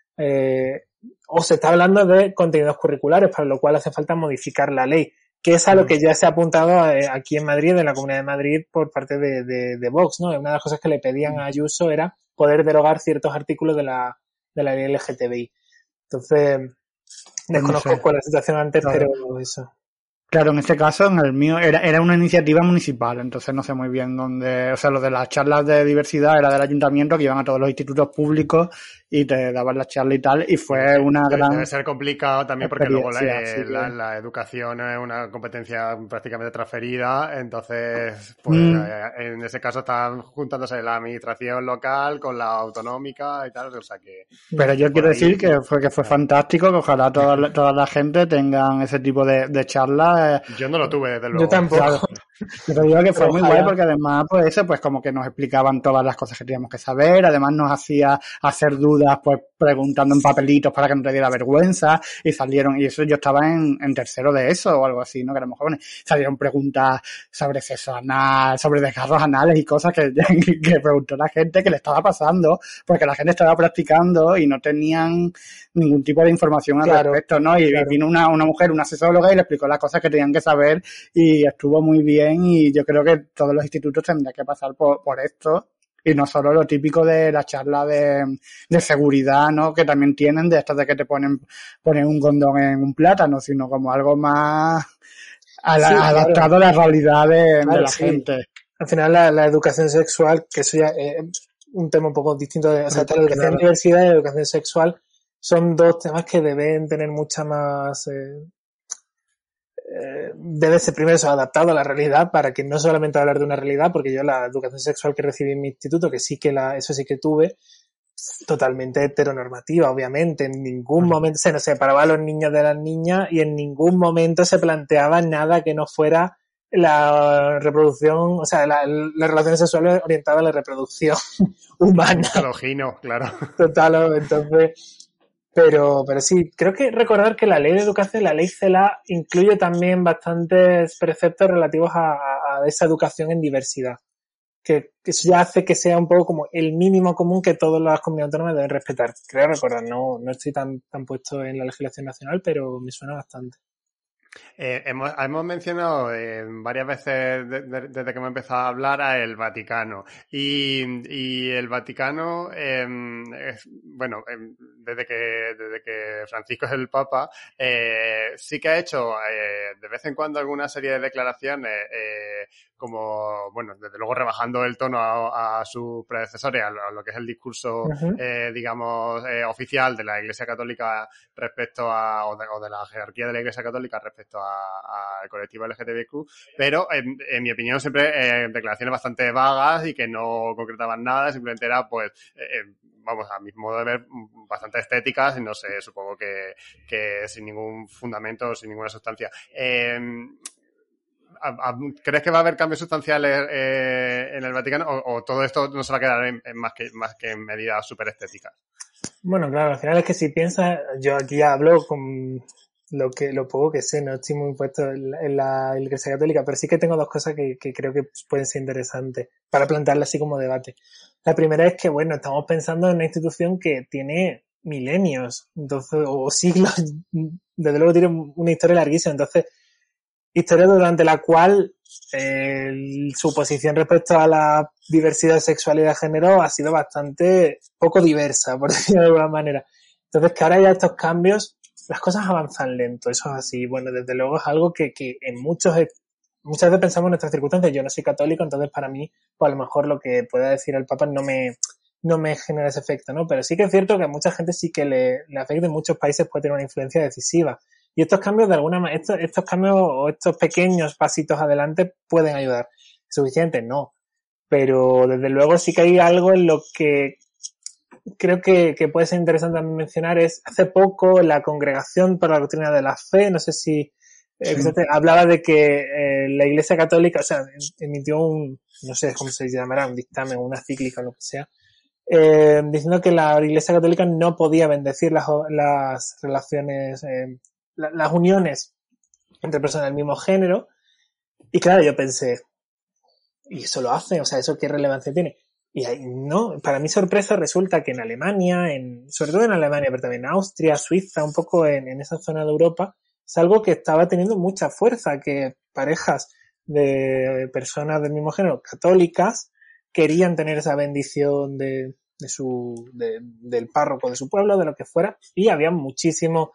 O se está hablando de contenidos curriculares, para lo cual hace falta modificar la ley, que es a lo que ya se ha apuntado aquí en Madrid, en la Comunidad de Madrid, por parte de Vox, ¿no? Una de las cosas que le pedían a Ayuso era poder derogar ciertos artículos de la ley LGTBI. Entonces, desconozco cuál es la situación antes, claro. Pero eso. Claro, en este caso, en el mío, era una iniciativa municipal, entonces no sé muy bien dónde, o sea, lo de las charlas de diversidad era del ayuntamiento, que iban a todos los institutos públicos y te daban las charlas y tal, y fue una gran... Debe ser complicado también porque luego la educación es una competencia prácticamente transferida, entonces, pues en ese caso están juntándose la administración local con la autonómica y tal, o sea que... Pero yo quiero decir que fue fantástico, que ojalá toda la gente tengan ese tipo de charlas. Yo no lo tuve, desde luego. Yo tampoco. Claro. Yo digo que fue muy guay porque además, pues eso, pues como que nos explicaban todas las cosas que teníamos que saber, además nos hacía hacer dudas, pues preguntando en papelitos para que no te diera vergüenza, y salieron, y eso yo estaba en tercero de eso o algo así, ¿no? Que éramos jóvenes. Salieron preguntas sobre sexo anal, sobre desgarros anales y cosas que preguntó la gente que le estaba pasando, porque la gente estaba practicando y no tenían ningún tipo de información al respecto, ¿no? Y vino una mujer, una sexóloga, y le explicó las cosas que tenían que saber y estuvo muy bien, y yo creo que todos los institutos tendrían que pasar por esto, y no solo lo típico de la charla de seguridad, ¿no? Que también tienen de estas de que te ponen un condón en un plátano, sino como algo más adaptado a la realidad de la gente. Al final la educación sexual, que eso ya es un tema un poco distinto, o sea, la educación de diversidad y la educación sexual son dos temas que deben tener mucha más... debe ser primero eso, adaptado a la realidad, para que no solamente hablar de una realidad, porque yo la educación sexual que recibí en mi instituto, que sí que eso sí que tuve, totalmente heteronormativa, obviamente, en ningún momento se nos separaba a los niños de las niñas y en ningún momento se planteaba nada que no fuera la reproducción, o sea, las relaciones sexuales orientadas a la reproducción humana. Claro. Total, entonces... Pero sí, creo que recordar que la ley de educación, la ley CELA, incluye también bastantes preceptos relativos a esa educación en diversidad. Que eso ya hace que sea un poco como el mínimo común que todas las comunidades autónomas deben respetar. Creo recordar, no estoy tan puesto en la legislación nacional, pero me suena bastante. Hemos mencionado varias veces desde que hemos empezado a hablar a el Vaticano y el Vaticano desde que Francisco es el Papa sí que ha hecho de vez en cuando alguna serie de declaraciones como, bueno, desde luego rebajando el tono a sus predecesores, a lo que es el discurso, digamos, oficial de la Iglesia Católica respecto o de la jerarquía de la Iglesia Católica respecto al colectivo LGTBIQ, pero en mi opinión siempre declaraciones bastante vagas y que no concretaban nada, simplemente era, pues, vamos, a mi modo de ver, bastante estéticas y no sé, supongo que sin ningún fundamento, sin ninguna sustancia. ¿Crees que va a haber cambios sustanciales en el Vaticano o todo esto no se va a quedar más que en medidas súper estéticas? Bueno, claro, al final es que si piensas, yo aquí hablo con lo poco que sé, no estoy muy puesto en la Iglesia Católica, pero sí que tengo dos cosas que creo que pueden ser interesantes para plantearlas así como debate. La primera es que, bueno, estamos pensando en una institución que tiene milenios, entonces, o siglos, desde luego tiene una historia larguísima, entonces, historia durante la cual su posición respecto a la diversidad sexual y de género ha sido bastante poco diversa, por decirlo de alguna manera. Entonces, que ahora haya estos cambios, las cosas avanzan lento, eso es así. Bueno, desde luego es algo que en muchas veces pensamos en nuestras circunstancias. Yo no soy católico, entonces para mí, pues a lo mejor lo que pueda decir el Papa no me genera ese efecto, ¿no? Pero sí que es cierto que a mucha gente sí que le afecta, en muchos países puede tener una influencia decisiva. Y estos cambios de alguna manera, estos cambios o estos pequeños pasitos adelante pueden ayudar. ¿Suficiente? No. Pero desde luego sí que hay algo en lo que creo que puede ser interesante también mencionar es, hace poco la Congregación para la Doctrina de la Fe, no sé si hablaba de que la Iglesia Católica, o sea, emitió no sé cómo se llamará, un dictamen, una encíclica o lo que sea, diciendo que la Iglesia Católica no podía bendecir las relaciones, las uniones entre personas del mismo género. Y claro, yo pensé, ¿y eso lo hace? O sea, ¿eso qué relevancia tiene? Y ahí, no, para mi sorpresa resulta que en Alemania, sobre todo en Alemania, pero también en Austria, Suiza, un poco en esa zona de Europa, es algo que estaba teniendo mucha fuerza, que parejas de personas del mismo género, católicas, querían tener esa bendición del párroco de su pueblo, de lo que fuera, y había muchísimos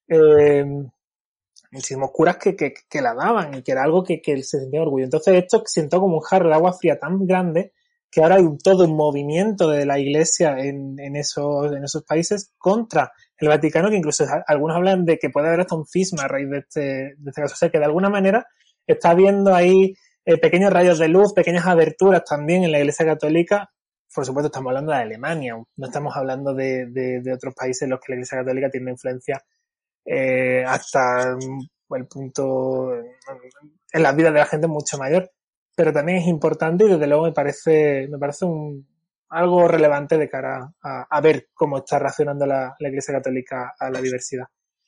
curas que la daban y que era algo que se sentía orgullo. Entonces esto sentó como un jarro de agua fría tan grande que ahora hay todo un movimiento de la Iglesia en esos países contra el Vaticano, que incluso algunos hablan de que puede haber hasta un cisma a raíz de este caso. O sea que de alguna manera está habiendo ahí pequeños rayos de luz, pequeñas aberturas también en la Iglesia Católica. Por supuesto estamos hablando de Alemania, no estamos hablando de otros países en los que la Iglesia Católica tiene una influencia hasta el punto en la vida de la gente mucho mayor, pero también es importante y desde luego me parece algo relevante de cara a ver cómo está reaccionando la Iglesia Católica a la diversidad.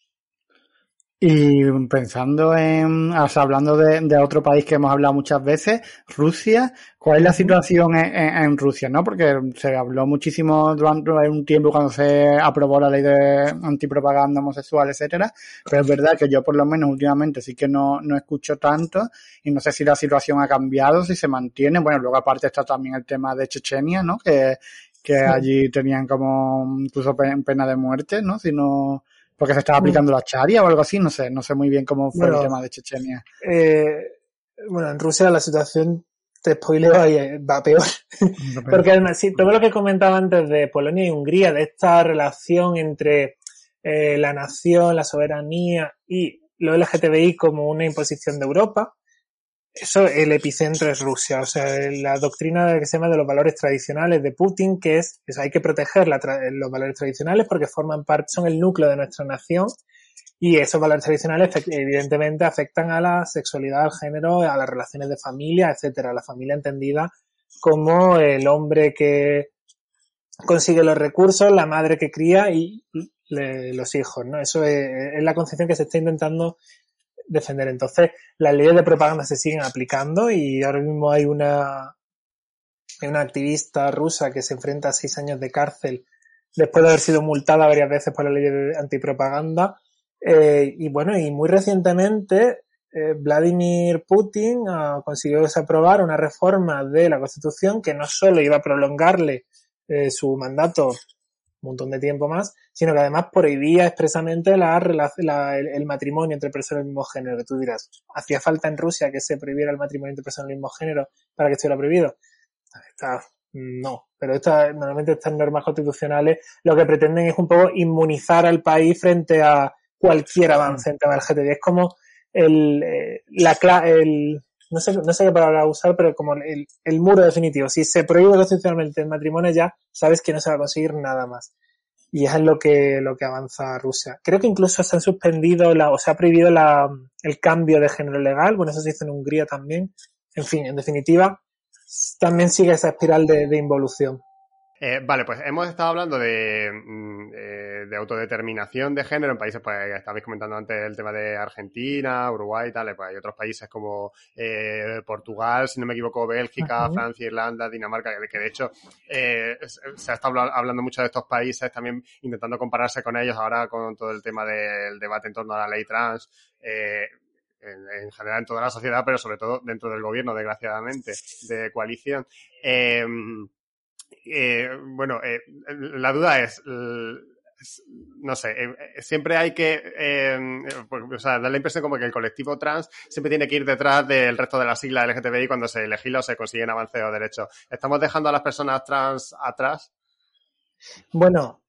Y pensando o sea, hablando de otro país que hemos hablado muchas veces, Rusia, ¿cuál es la situación en Rusia, no? Porque se habló muchísimo durante un tiempo cuando se aprobó la ley de antipropaganda homosexual, etcétera, pero es verdad que yo por lo menos últimamente sí que no escucho tanto y no sé si la situación ha cambiado, si se mantiene. Bueno, luego aparte está también el tema de Chechenia, ¿no? Que allí tenían como incluso pena de muerte, ¿no? Si no, porque se estaba aplicando la charia o algo así, no sé muy bien cómo fue el tema de Chechenia. Bueno, en Rusia la situación, te spoileo, va peor. Porque además, sí, todo lo que comentaba antes de Polonia y Hungría, de esta relación entre la nación, la soberanía y lo LGTBI como una imposición de Europa, eso, el epicentro es Rusia. O sea, la doctrina que se llama de los valores tradicionales de Putin, que es eso, hay que proteger los valores tradicionales porque forman parte, son el núcleo de nuestra nación, y esos valores tradicionales evidentemente afectan a la sexualidad, al género, a las relaciones de familia, etcétera. La familia entendida como el hombre que consigue los recursos, la madre que cría y los hijos, ¿no? Eso es la concepción que se está intentando defender. Entonces, las leyes de propaganda se siguen aplicando y ahora mismo hay una activista rusa que se enfrenta a 6 años de cárcel después de haber sido multada varias veces por la ley de antipropaganda. Y bueno, y muy recientemente Vladimir Putin consiguió desaprobar una reforma de la Constitución que no solo iba a prolongarle su mandato un montón de tiempo más, sino que además prohibía expresamente el matrimonio entre personas del mismo género, que tú dirás, ¿hacía falta en Rusia que se prohibiera el matrimonio entre personas del mismo género para que estuviera prohibido? No, pero normalmente estas normas constitucionales lo que pretenden es un poco inmunizar al país frente a cualquier avance en tema del LGTBI. Es como no sé qué palabra usar, pero como el muro definitivo. Si se prohíbe constitucionalmente el matrimonio, ya sabes que no se va a conseguir nada más. Y es lo que avanza Rusia. Creo que incluso se han suspendido o se ha prohibido el cambio de género legal. Bueno, eso se hizo en Hungría también. En fin, en definitiva, también sigue esa espiral de involución. Vale, pues hemos estado hablando de autodeterminación de género en países, pues estabais comentando antes el tema de Argentina, Uruguay y tal, pues hay otros países como Portugal, si no me equivoco, Bélgica, uh-huh. Francia, Irlanda, Dinamarca, que de hecho se ha estado hablando mucho de estos países, también intentando compararse con ellos ahora con todo el tema del debate en torno a la ley trans, en general en toda la sociedad, pero sobre todo dentro del gobierno, desgraciadamente, de coalición. Bueno, la duda es, no sé, siempre hay que, o sea, da la impresión como que el colectivo trans siempre tiene que ir detrás del resto de las siglas LGTBI cuando se legisla o se consiguen avances o derechos. ¿Estamos dejando a las personas trans atrás? Bueno,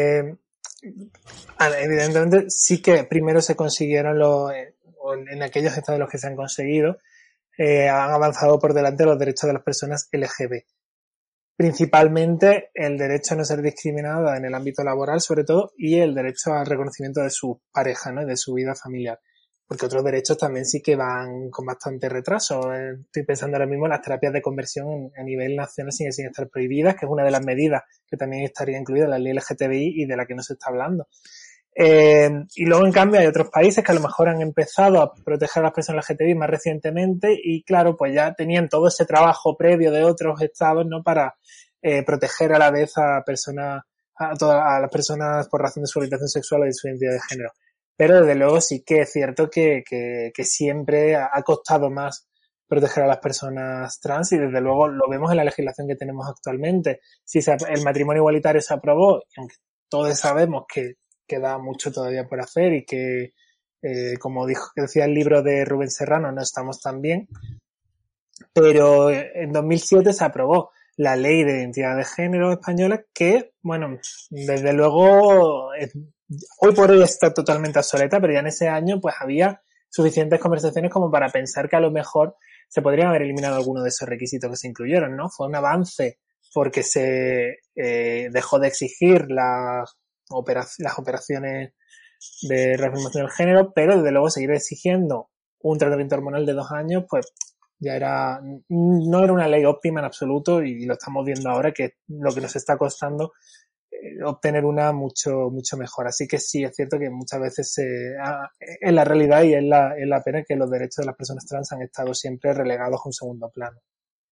evidentemente sí que primero se consiguieron en aquellos estados en los que se han conseguido, han avanzado por delante los derechos de las personas LGB. Principalmente el derecho a no ser discriminada en el ámbito laboral, sobre todo, y el derecho al reconocimiento de su pareja, ¿no? Y de su vida familiar. Porque otros derechos también sí que van con bastante retraso. Estoy pensando ahora mismo en las terapias de conversión a nivel nacional siguen sin estar prohibidas, que es una de las medidas que también estaría incluida en la ley LGTBI y de la que no se está hablando. Y luego, en cambio, hay otros países que a lo mejor han empezado a proteger a las personas LGTBI más recientemente y, claro, pues ya tenían todo ese trabajo previo de otros estados, ¿no? Para proteger a la vez a las personas por razón de su orientación sexual o de su identidad de género. Pero, desde luego, sí que es cierto que siempre ha costado más proteger a las personas trans y, desde luego, lo vemos en la legislación que tenemos actualmente. Si el matrimonio igualitario se aprobó, aunque todos sabemos que queda mucho todavía por hacer y que, como decía el libro de Rubén Serrano, no estamos tan bien, pero en 2007 se aprobó la Ley de Identidad de Género española que, bueno, desde luego hoy por hoy está totalmente obsoleta, pero ya en ese año pues había suficientes conversaciones como para pensar que a lo mejor se podrían haber eliminado algunos de esos requisitos que se incluyeron, ¿no? Fue un avance porque se dejó de exigir las operaciones de reafirmación del género, pero desde luego seguir exigiendo un tratamiento hormonal de 2 años, pues ya no era una ley óptima en absoluto y lo estamos viendo ahora que lo que nos está costando obtener una mucho mejor. Así que sí, es cierto que muchas veces es la realidad y es la pena que los derechos de las personas trans han estado siempre relegados a un segundo plano.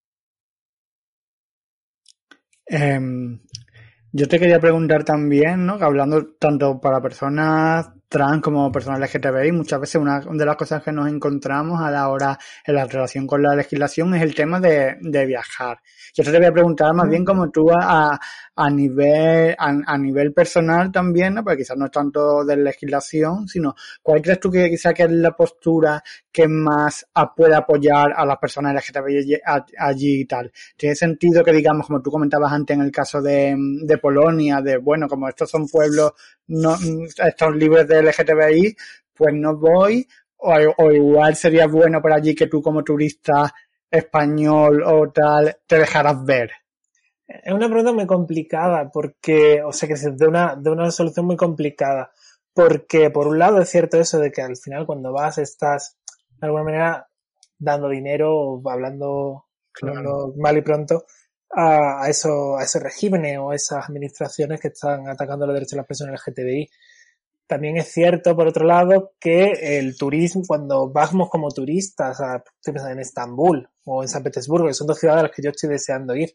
Yo te quería preguntar también, ¿no? Que hablando tanto para personas trans como personas LGTBI, muchas veces una de las cosas que nos encontramos a la hora en la relación con la legislación es el tema de viajar. Yo te voy a preguntar más bien como tú a nivel personal también, ¿no? Porque quizás no es tanto de legislación, sino ¿cuál crees tú que quizás que es la postura que más puede apoyar a las personas LGTBI allí y tal? ¿Tiene sentido que, digamos, como tú comentabas antes en el caso de Polonia, de bueno, como estos son pueblos no estos libres de LGTBI, pues no voy, o igual sería bueno por allí que tú como turista español o tal te dejaras ver? Es una pregunta muy complicada porque, o sea, que de una solución muy complicada, porque por un lado es cierto eso de que al final cuando vas estás de alguna manera dando dinero o hablando mal y pronto a esos regímenes o a esas administraciones que están atacando los derechos de las personas LGTBI. También es cierto, por otro lado, que el turismo, cuando vamos como turistas, estoy pensando en Estambul o en San Petersburgo, que son 2 ciudades a las que yo estoy deseando ir,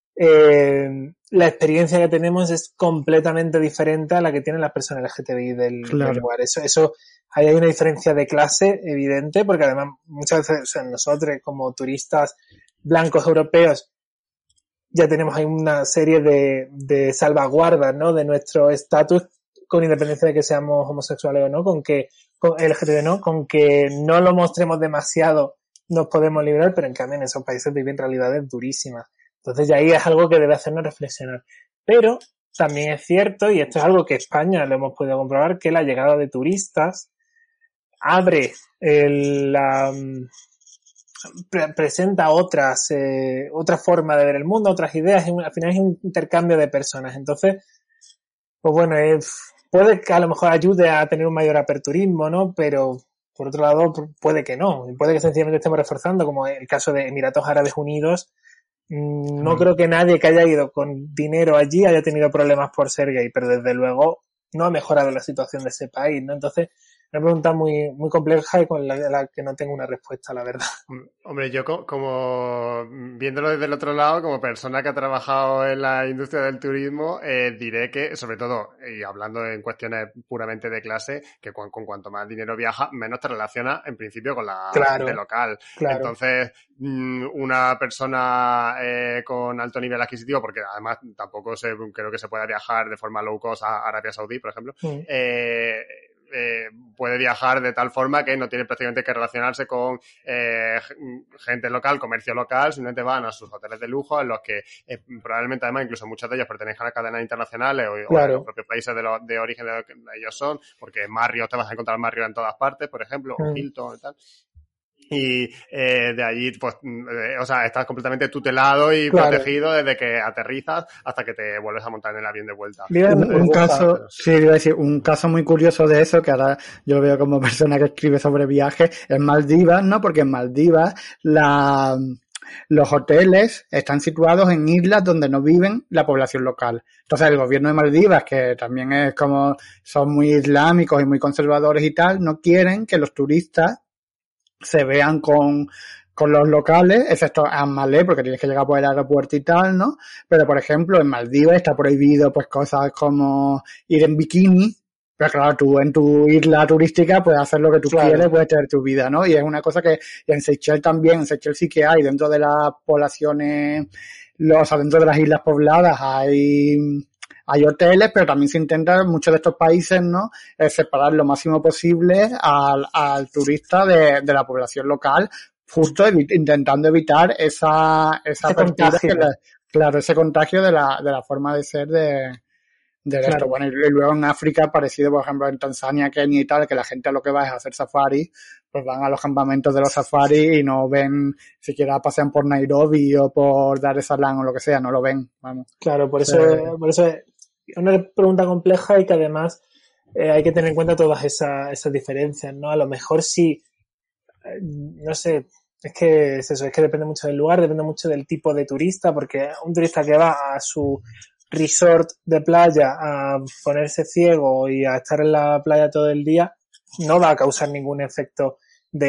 la experiencia que tenemos es completamente diferente a la que tienen las personas LGTBI del lugar. Eso, ahí hay una diferencia de clase evidente, porque además muchas veces, o sea, nosotros como turistas blancos europeos ya tenemos ahí una serie de salvaguardas, ¿no? De nuestro estatus, con independencia de que seamos homosexuales o no, con LGTB, ¿no? Con que no lo mostremos demasiado nos podemos librar, pero en cambio en esos países viven realidades durísimas. Entonces ya ahí es algo que debe hacernos reflexionar. Pero también es cierto, y esto es algo que España lo hemos podido comprobar, que la llegada de turistas abre presenta otra forma de ver el mundo, otras ideas, al final es un intercambio de personas. Entonces, pues bueno, puede que a lo mejor ayude a tener un mayor aperturismo, ¿no? Pero por otro lado, puede que no. Puede que sencillamente estemos reforzando, como el caso de Emiratos Árabes Unidos. No creo que nadie que haya ido con dinero allí haya tenido problemas por ser gay, pero desde luego no ha mejorado la situación de ese país, ¿no? Entonces, una pregunta muy, muy compleja y con la que no tengo una respuesta, la verdad. Hombre, yo como viéndolo desde el otro lado, como persona que ha trabajado en la industria del turismo, diré que, sobre todo, y hablando en cuestiones puramente de clase, que con cuanto más dinero viaja, menos te relaciona en principio con la gente local. Claro. Entonces, una persona con alto nivel adquisitivo, porque además tampoco creo que se pueda viajar de forma low cost a Arabia Saudí, por ejemplo, puede viajar de tal forma que no tiene prácticamente que relacionarse con gente local, comercio local, simplemente van a sus hoteles de lujo en los que probablemente además incluso muchos de ellos pertenecen a cadenas internacionales o a los propios países de origen de ellos son, porque Marriott te vas a encontrar Marriott en todas partes, por ejemplo, o Hilton y tal. Y de allí, pues, o sea, estás completamente tutelado y protegido desde que aterrizas hasta que te vuelves a montar en el avión de vuelta. Un caso muy curioso de eso, que ahora yo lo veo como persona que escribe sobre viajes, es Maldivas, ¿no? Porque en Maldivas los hoteles están situados en islas donde no viven la población local. Entonces el gobierno de Maldivas, que también es como, son muy islámicos y muy conservadores y tal, no quieren que los turistas se vean con los locales, excepto en Malé, porque tienes que llegar por el aeropuerto y tal, ¿no? Pero, por ejemplo, en Maldivas está prohibido, pues, cosas como ir en bikini, pero claro, tú en tu isla turística puedes hacer lo que tú quieres, puedes tener tu vida, ¿no? Y es una cosa que en Seychelles también, en Seychelles sí que hay, dentro de las poblaciones, o sea, dentro de las islas pobladas hay hoteles, pero también se intenta en muchos de estos países, ¿no? Separar lo máximo posible al turista de la población local, justo intentando evitar esa apertura ese contagio de la forma de ser de esto. Bueno, y luego en África, parecido, por ejemplo, en Tanzania, Kenia y tal, que la gente lo que va es a hacer safari, pues van a los campamentos de los safaris y no ven, siquiera pasean por Nairobi o por Dar es Salaam o lo que sea, no lo ven, vamos. Claro, por eso es una pregunta compleja y que además hay que tener en cuenta todas esas diferencias, ¿no? A lo mejor sí, no sé, es que es eso, es que depende mucho del lugar, depende mucho del tipo de turista, porque un turista que va a su resort de playa a ponerse ciego y a estar en la playa todo el día, no va a causar ningún efecto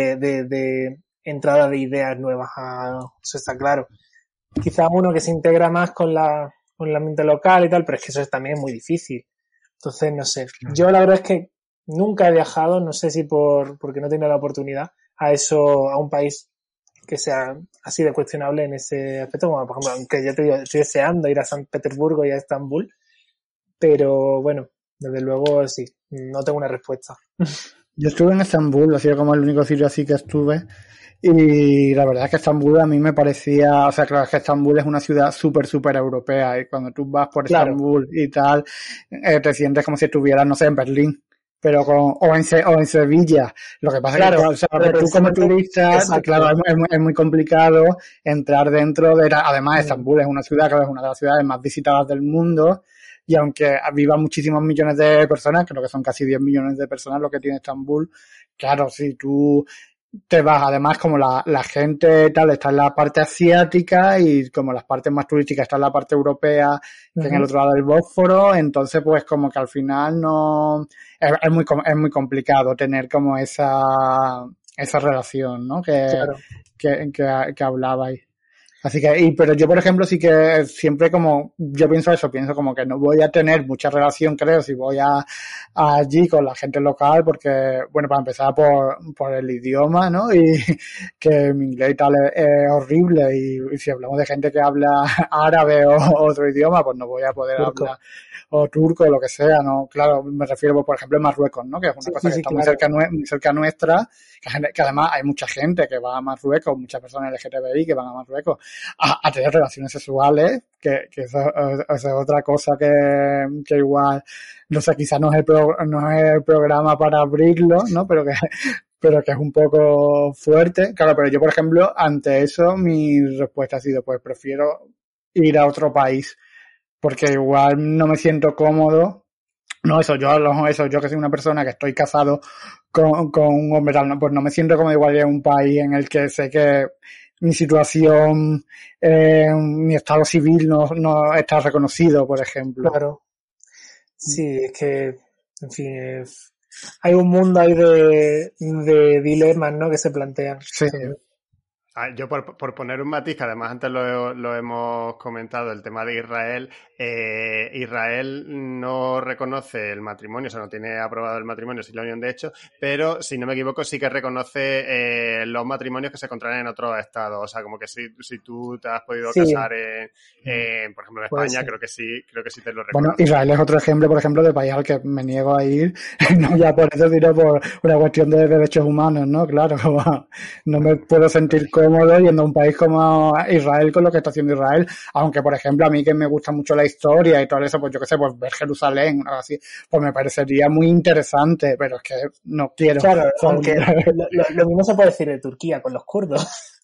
de entrada de ideas nuevas, eso está claro. Quizás uno que se integra más con el ambiente local y tal, pero es que eso también es muy difícil. Entonces, no sé. Yo la verdad es que nunca he viajado, no sé si porque no he tenido la oportunidad, a un país que sea así de cuestionable en ese aspecto, como por ejemplo, aunque ya te digo, estoy deseando ir a San Petersburgo y a Estambul, pero bueno, desde luego sí, no tengo una respuesta. Yo estuve en Estambul, ha sido como el único sitio así que estuve, y la verdad es que Estambul a mí me parecía, o sea, claro, es que Estambul es una ciudad súper europea, y cuando tú vas por Estambul y tal, te sientes como si estuvieras, no sé, en Berlín. Pero o en Sevilla. Lo que pasa es que, o sea, tú como turista, claro, es muy complicado entrar dentro de, además Estambul es una ciudad, claro, es una de las ciudades más visitadas del mundo, y aunque vivan muchísimos millones de personas, creo que son casi 10 millones de personas lo que tiene Estambul, claro, si tú te vas, además como la gente tal está en la parte asiática y como las partes más turísticas está en la parte europea, que en el otro lado del Bósforo, entonces pues como que al final no es muy complicado tener como esa relación, ¿no? Que hablabais. Así que, pero yo, por ejemplo, sí que siempre yo pienso como que no voy a tener mucha relación, creo, si voy allí con la gente local, porque, bueno, para empezar por el idioma, ¿no? Y que mi inglés y tal es horrible, y si hablamos de gente que habla árabe o otro idioma, pues no voy a poder hablar, o turco, o lo que sea, ¿no? Claro, me refiero, por ejemplo, a Marruecos, ¿no? Que es una cosa que está claro, muy cerca nuestra, que además hay mucha gente que va a Marruecos, muchas personas LGTBI que van a Marruecos a tener relaciones sexuales, que eso es otra cosa que igual, no sé, quizás no es el programa para abrirlo, ¿no? Pero que es un poco fuerte. Claro, pero yo, por ejemplo, ante eso, mi respuesta ha sido, pues prefiero ir a otro país, porque igual no me siento cómodo. No, yo que soy una persona que estoy casado con un hombre tal, no, pues no me siento como igual en un país en el que sé que mi situación, mi estado civil no está reconocido, por ejemplo. Claro. Sí, es que, en fin, hay un mundo ahí de dilemas, ¿no? Que se plantean. Sí. Yo por poner un matiz, que además antes lo hemos comentado, el tema de Israel. Israel no reconoce el matrimonio, o sea, no tiene aprobado el matrimonio, sí la unión de hecho, pero si no me equivoco sí que reconoce los matrimonios que se contraen en otros estados. O sea, como que si tú te has podido casar por ejemplo, en España, creo que sí te lo reconoce. Bueno, Israel es otro ejemplo, por ejemplo, de país al que me niego a ir, no ya por eso, sino por una cuestión de derechos humanos, ¿no? Claro, como no me puedo sentir cómodo yendo a un país como Israel con lo que está haciendo Israel, aunque, por ejemplo, a mí que me gusta mucho la historia y todo eso, pues yo qué sé, pues ver Jerusalén, algo así, pues me parecería muy interesante, pero es que no quiero. Claro, aunque lo mismo se puede decir de Turquía con los kurdos.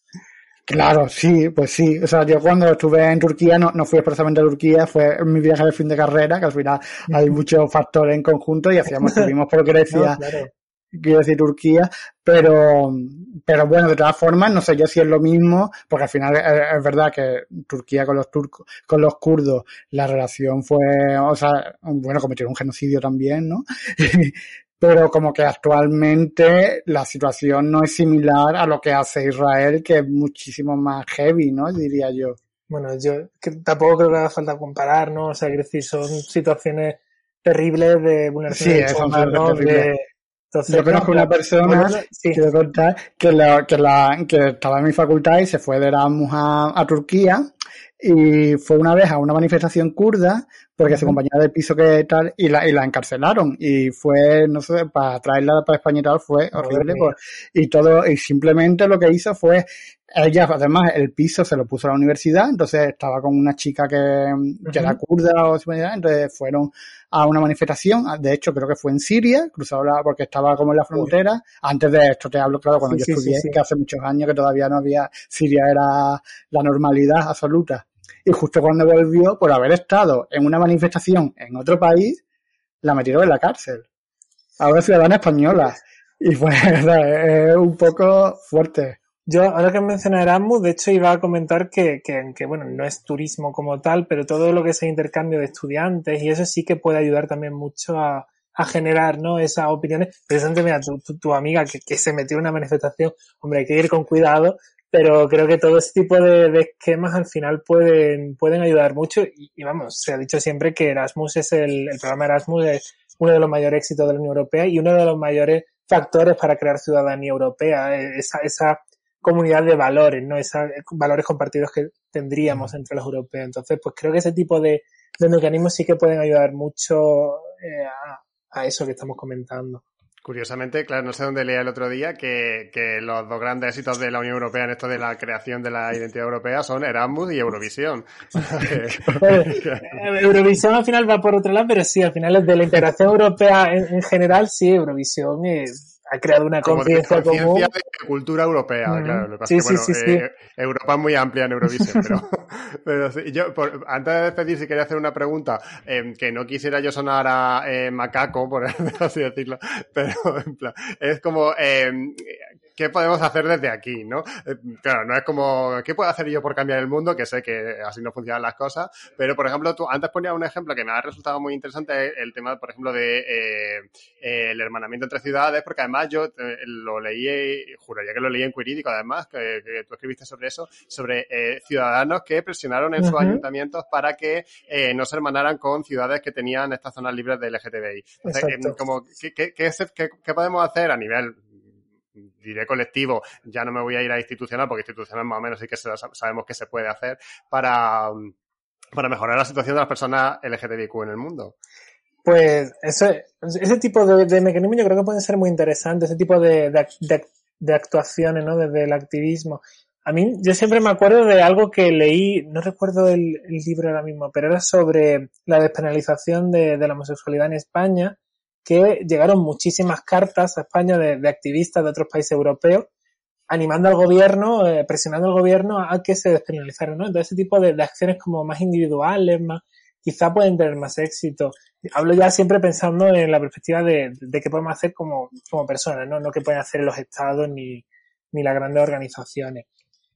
Claro, sí, pues sí. O sea, yo cuando estuve en Turquía no fui expresamente a Turquía, fue mi viaje de fin de carrera, que al final hay muchos factores en conjunto y estuvimos por Grecia, no, claro. Quiero decir Turquía, pero bueno, de todas formas, no sé yo si es lo mismo, porque al final es verdad que Turquía con los kurdos, la relación fue, o sea, bueno, cometieron un genocidio también, ¿no? Pero como que actualmente la situación no es similar a lo que hace Israel, que es muchísimo más heavy, ¿no? Diría yo. Bueno, yo tampoco creo que haga falta comparar, ¿no? O sea, es decir, son situaciones terribles de vulneración de derechos humanos, Entonces, yo conozco una persona, quiero contar, que estaba en mi facultad y se fue de Erasmus a Turquía, y fue una vez a una manifestación kurda porque su compañera de piso que tal y la encarcelaron, y fue, no sé, para traerla para España y tal fue horrible, pues, y simplemente lo que hizo fue, ella además el piso se lo puso a la universidad, entonces estaba con una chica que era kurda o entonces fueron a una manifestación, de hecho creo que fue en Siria, porque estaba como en la frontera. Antes de esto te hablo, claro, cuando yo estudié, que hace muchos años que todavía no había, Siria era la normalidad absoluta. Y justo cuando volvió, por haber estado en una manifestación en otro país, la metieron en la cárcel. Ahora es ciudadana española. Y pues es un poco fuerte. Yo, ahora que mencionas Erasmus, de hecho iba a comentar que bueno, no es turismo como tal, pero todo lo que es el intercambio de estudiantes y eso sí que puede ayudar también mucho a generar, ¿no? Esas opiniones. Precisamente, mira, tu amiga que se metió en una manifestación, hombre, hay que ir con cuidado, pero creo que todo ese tipo de esquemas al final pueden ayudar mucho y vamos, se ha dicho siempre que Erasmus el programa Erasmus es uno de los mayores éxitos de la Unión Europea y uno de los mayores factores para crear ciudadanía europea, esa comunidad de valores, ¿no? Esos valores compartidos que tendríamos entre los europeos. Entonces, pues creo que ese tipo de mecanismos sí que pueden ayudar mucho a eso que estamos comentando. Curiosamente, claro, no sé dónde leía el otro día que los dos grandes éxitos de la Unión Europea en esto de la creación de la identidad europea son Erasmus y Eurovisión. Eurovisión al final va por otro lado, pero sí, al final de la integración europea en general, sí, Eurovisión ha creado una conciencia común. De cultura europea, claro. Lo que pasa es que, bueno, Europa es muy amplia en Eurovisión, pero sí, yo, antes de despedir, si quería hacer una pregunta, que no quisiera yo sonar a macaco, por así decirlo, pero en plan, es como, qué podemos hacer desde aquí, ¿no? Claro, no es como, ¿qué puedo hacer yo por cambiar el mundo? Que sé que así no funcionan las cosas, pero, por ejemplo, tú antes ponías un ejemplo que me ha resultado muy interesante, el tema, por ejemplo, de el hermanamiento entre ciudades, porque además yo lo leí, juraría que lo leí en Querídico, además, que tú escribiste sobre eso, sobre ciudadanos que presionaron en sus ayuntamientos para que no se hermanaran con ciudades que tenían estas zonas libres de LGTBI. Entonces, como, ¿qué podemos hacer a nivel, diré colectivo? Ya no me voy a ir a institucional, porque institucional más o menos sí que sabemos que se puede hacer para mejorar la situación de las personas LGTBIQ en el mundo. Pues ese tipo de mecanismos yo creo que pueden ser muy interesantes, ese tipo de actuaciones, ¿no? Desde el activismo. A mí, yo siempre me acuerdo de algo que leí, no recuerdo el libro ahora mismo, pero era sobre la despenalización de la homosexualidad en España, que llegaron muchísimas cartas a España de activistas de otros países europeos animando al gobierno, presionando al gobierno a que se despenalizaran, ¿no? Entonces ese tipo de acciones como más individuales, quizá pueden tener más éxito. Hablo ya siempre pensando en la perspectiva de qué podemos hacer como personas, ¿no? No qué pueden hacer los estados ni las grandes organizaciones.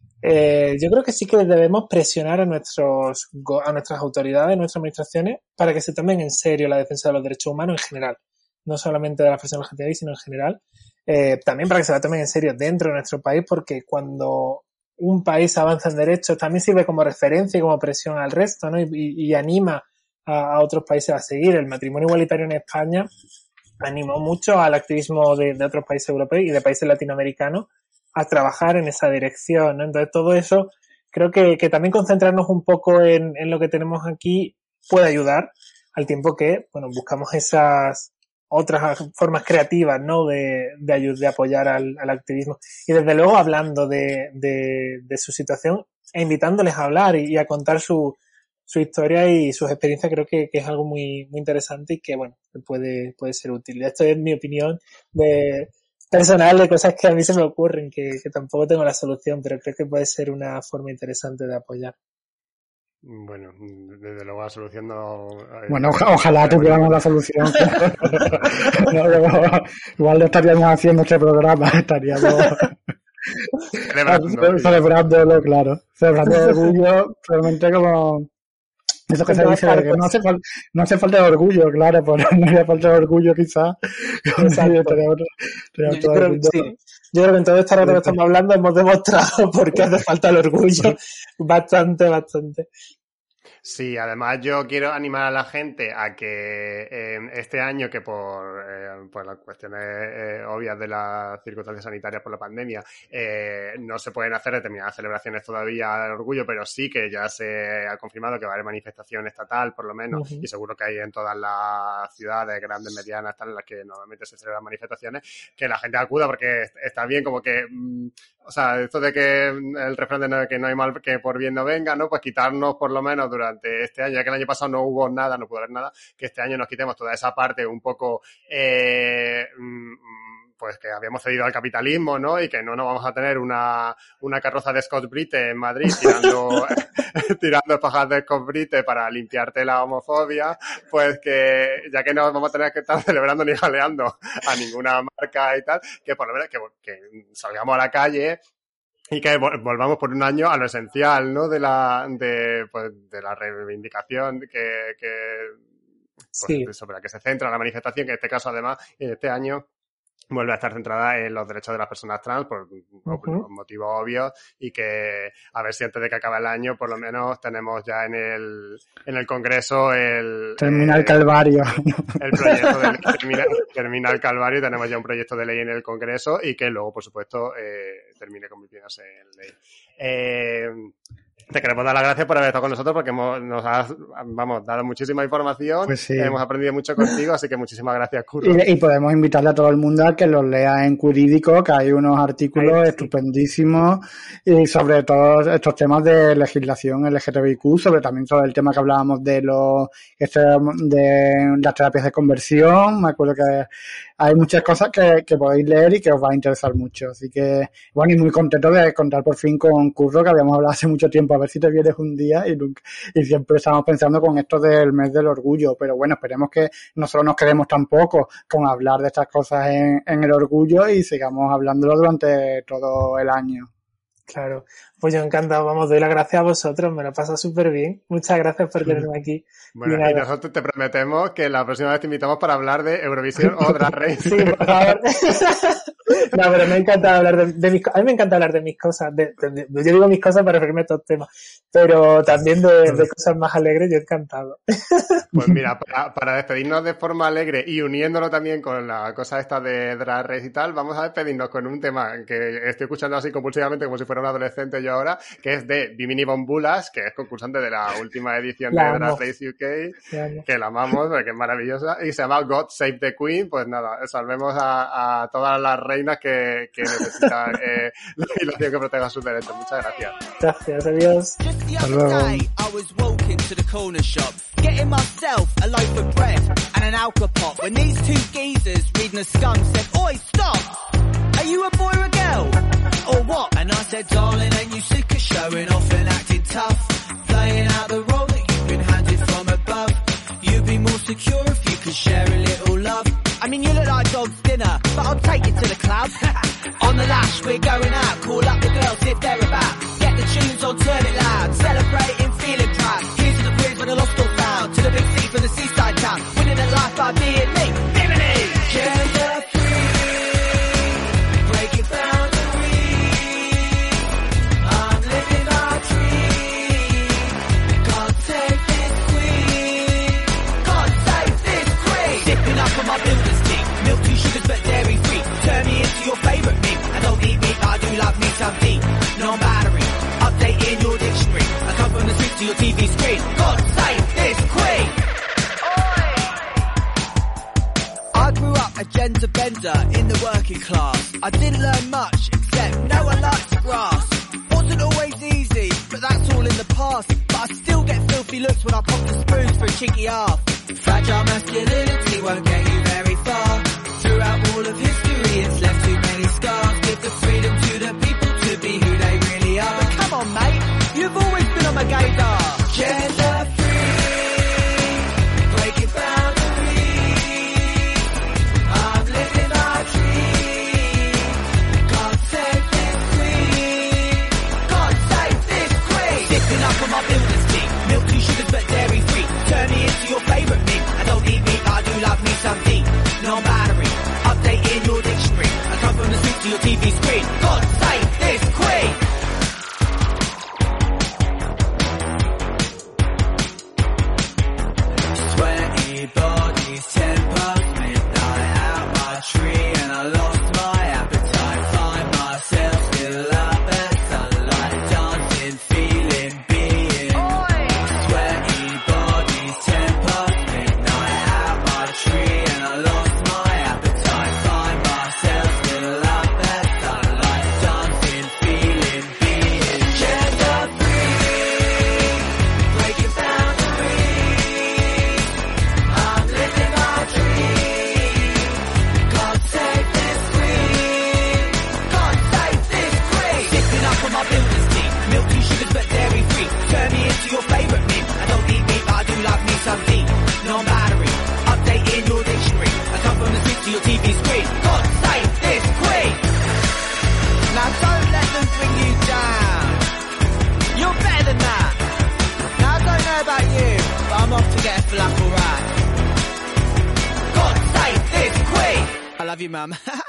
Yo creo que sí que debemos presionar a nuestras autoridades, a nuestras administraciones, para que se tomen en serio la defensa de los derechos humanos en general. No solamente de las personas LGTBI, sino en general. También para que se la tomen en serio dentro de nuestro país, porque cuando un país avanza en derechos también sirve como referencia y como presión al resto, ¿no? Y anima a otros países a seguir. El matrimonio igualitario en España animó mucho al activismo de otros países europeos y de países latinoamericanos a trabajar en esa dirección, ¿no? Entonces todo eso, creo que también concentrarnos un poco en lo que tenemos aquí puede ayudar, al tiempo que, bueno, buscamos esas otras formas creativas, ¿no? De apoyar al activismo. Y desde luego hablando de su situación e invitándoles a hablar y a contar su historia y sus experiencias, creo que es algo muy, muy interesante y que, bueno, puede ser útil. Esto es mi opinión personal de cosas que a mí se me ocurren, que tampoco tengo la solución, pero creo que puede ser una forma interesante de apoyar. Bueno, desde luego la solución no... Bueno, ojalá tuviéramos la solución. Igual no estaríamos haciendo este programa, estaríamos celebrándolo, claro. Celebrando el orgullo, realmente como... Eso que se dice, de que no hace falta de orgullo, claro, pues no hace falta de orgullo quizás. Yo creo que en todo este rato que estamos hablando hemos demostrado por qué hace falta el orgullo bastante. Sí, además yo quiero animar a la gente a que este año, que por las cuestiones obvias de las circunstancias sanitarias por la pandemia, no se pueden hacer determinadas celebraciones todavía del orgullo, pero sí que ya se ha confirmado que va a haber manifestación estatal, por lo menos, y seguro que hay en todas las ciudades, grandes, medianas, tal, en las que normalmente se celebran manifestaciones, que la gente acuda porque está bien como que... O sea, esto de que el refrán de que no hay mal que por bien no venga, ¿no? Pues quitarnos por lo menos durante este año, ya que el año pasado no hubo nada, no pudo haber nada, que este año nos quitemos toda esa parte un poco, pues que habíamos cedido al capitalismo, ¿no? Y que no vamos a tener una carroza de Scott Brite en Madrid tirando espajas de Scott Brite para limpiarte la homofobia, pues que ya que no vamos a tener que estar celebrando ni jaleando a ninguna marca y tal, que por lo menos que salgamos a la calle y que volvamos por un año a lo esencial, ¿no? De la reivindicación sobre la que se centra la manifestación, que en este caso además, en este año, vuelve a estar centrada en los derechos de las personas trans por motivos obvios, y que a ver si antes de que acabe el año por lo menos tenemos ya en el Congreso termina el calvario. El proyecto de ley termina el calvario y tenemos ya un proyecto de ley en el Congreso y que luego, por supuesto, termine convirtiéndose en ley. Te queremos dar las gracias por haber estado con nosotros porque nos has dado muchísima información, pues sí. Hemos aprendido mucho contigo, así que muchísimas gracias, Curro. Y podemos invitarle a todo el mundo a que los lea en Querídico, que hay unos artículos estupendísimos y sobre todos estos temas de legislación LGTBIQ, también sobre el tema que hablábamos de las terapias de conversión. Me acuerdo que hay muchas cosas que podéis leer y que os va a interesar mucho. Así que, bueno, y muy contento de contar por fin con Curro, que habíamos hablado hace mucho tiempo, a ver si te vienes un día y siempre estamos pensando con esto del mes del orgullo. Pero bueno, esperemos que nosotros nos quedemos tampoco con hablar de estas cosas en el orgullo y sigamos hablándolo durante todo el año. Claro, pues yo encantado, vamos, doy las gracias a vosotros, me lo pasa súper bien. Muchas gracias por tenerme aquí. Bueno, y nosotros te prometemos que la próxima vez te invitamos para hablar de Eurovisión o Drag Race. Sí, por favor. No, pero me encanta hablar de mis cosas. A mí me encanta hablar de mis cosas. Yo digo mis cosas para referirme a estos temas, pero también de cosas más alegres, yo encantado. Pues mira, para despedirnos de forma alegre y uniéndolo también con la cosa esta de Drag Race y tal, vamos a despedirnos con un tema que estoy escuchando así compulsivamente como si fuera un adolescente yo ahora, que es de Bimini Bombulas, que es concursante de la última edición de Drag Race UK, que la amamos porque es maravillosa, y se llama God Save the Queen. Pues nada, salvemos a todas las reinas que necesitan legislación que proteja sus derechos. Muchas gracias. Gracias, adiós. Hasta luego. I was walking to the corner shop, getting myself a loaf of bread and an alka pop, when these two geezers reading a scum said, "Oi, stop! Are you a boy or a girl? Or what?" And I said, "Darling, ain't you sick of showing off and acting tough? Playing out the role that you've been handed from above. You'd be more secure if you could share a little love. I mean, you look like dog's dinner, but I'll take you to the club. On the lash, we're going out, call up the girls if they're about. Get the tunes on, turn it loud, celebrating, feeling proud. Here's to the queers when the lost or found, to the big city for the seaside town. Winning at life by being me, Bimini! Gender free, breaking boundaries. I'm living my dream. God save this queen. God save this queen. Sipping up on my builder's tea. Milk, 2 sugars but dairy free. Turn me into your favourite meat. I don't eat meat, but I do love me some tea. Non-battery, updating your dictionary. I come from the streets to your TV screen. God save this queen. I grew up a gender bender in the working class. I didn't learn much, except no one likes to grass. Wasn't always easy, but that's all in the past. But I still get filthy looks when I pop the spoons for a cheeky half. Fragile masculinity won't get you very far. Throughout all of history, it's left too many scars. Give the freedom to the people to be who they really are. But come on, mate, you've always been on my gaydar. Gender free, breaking boundaries. I'm living my dream. God save this queen. God save this queen. Sipping up on my builder's tea. Milk, 2 sugars but dairy free. Turn me into your favourite meat. I don't eat meat, but I do love me some tea. Non-battery, updating your dictionary. I come from the streets to your TV screen. God save this queen. Sweaty bodies, 10 past midnight, out my tree, and I lost my appetite. Find myself still up at sunlight, dancing, feeling, being. Sweaty bodies, 10 past midnight, out my tree, and I lost my appetite. Find myself still up at sunlight, dancing, feeling, being. Gender free, breaking boundaries. I'm living my dream. God save this queen. God save this queen. Sipping up on my builder's tea. Milk, 2 sugars but dairy free. Turn me into your favourite meat. I don't eat meat, but I do love me some tea. Non-battery, updating your dictionary. I come from the streets to your TV screen. God save this queen. Now don't let them bring you down. You're better than that. Now I don't know about you, but I'm off to get a falafel wrap. God save this queen. I love you, mum.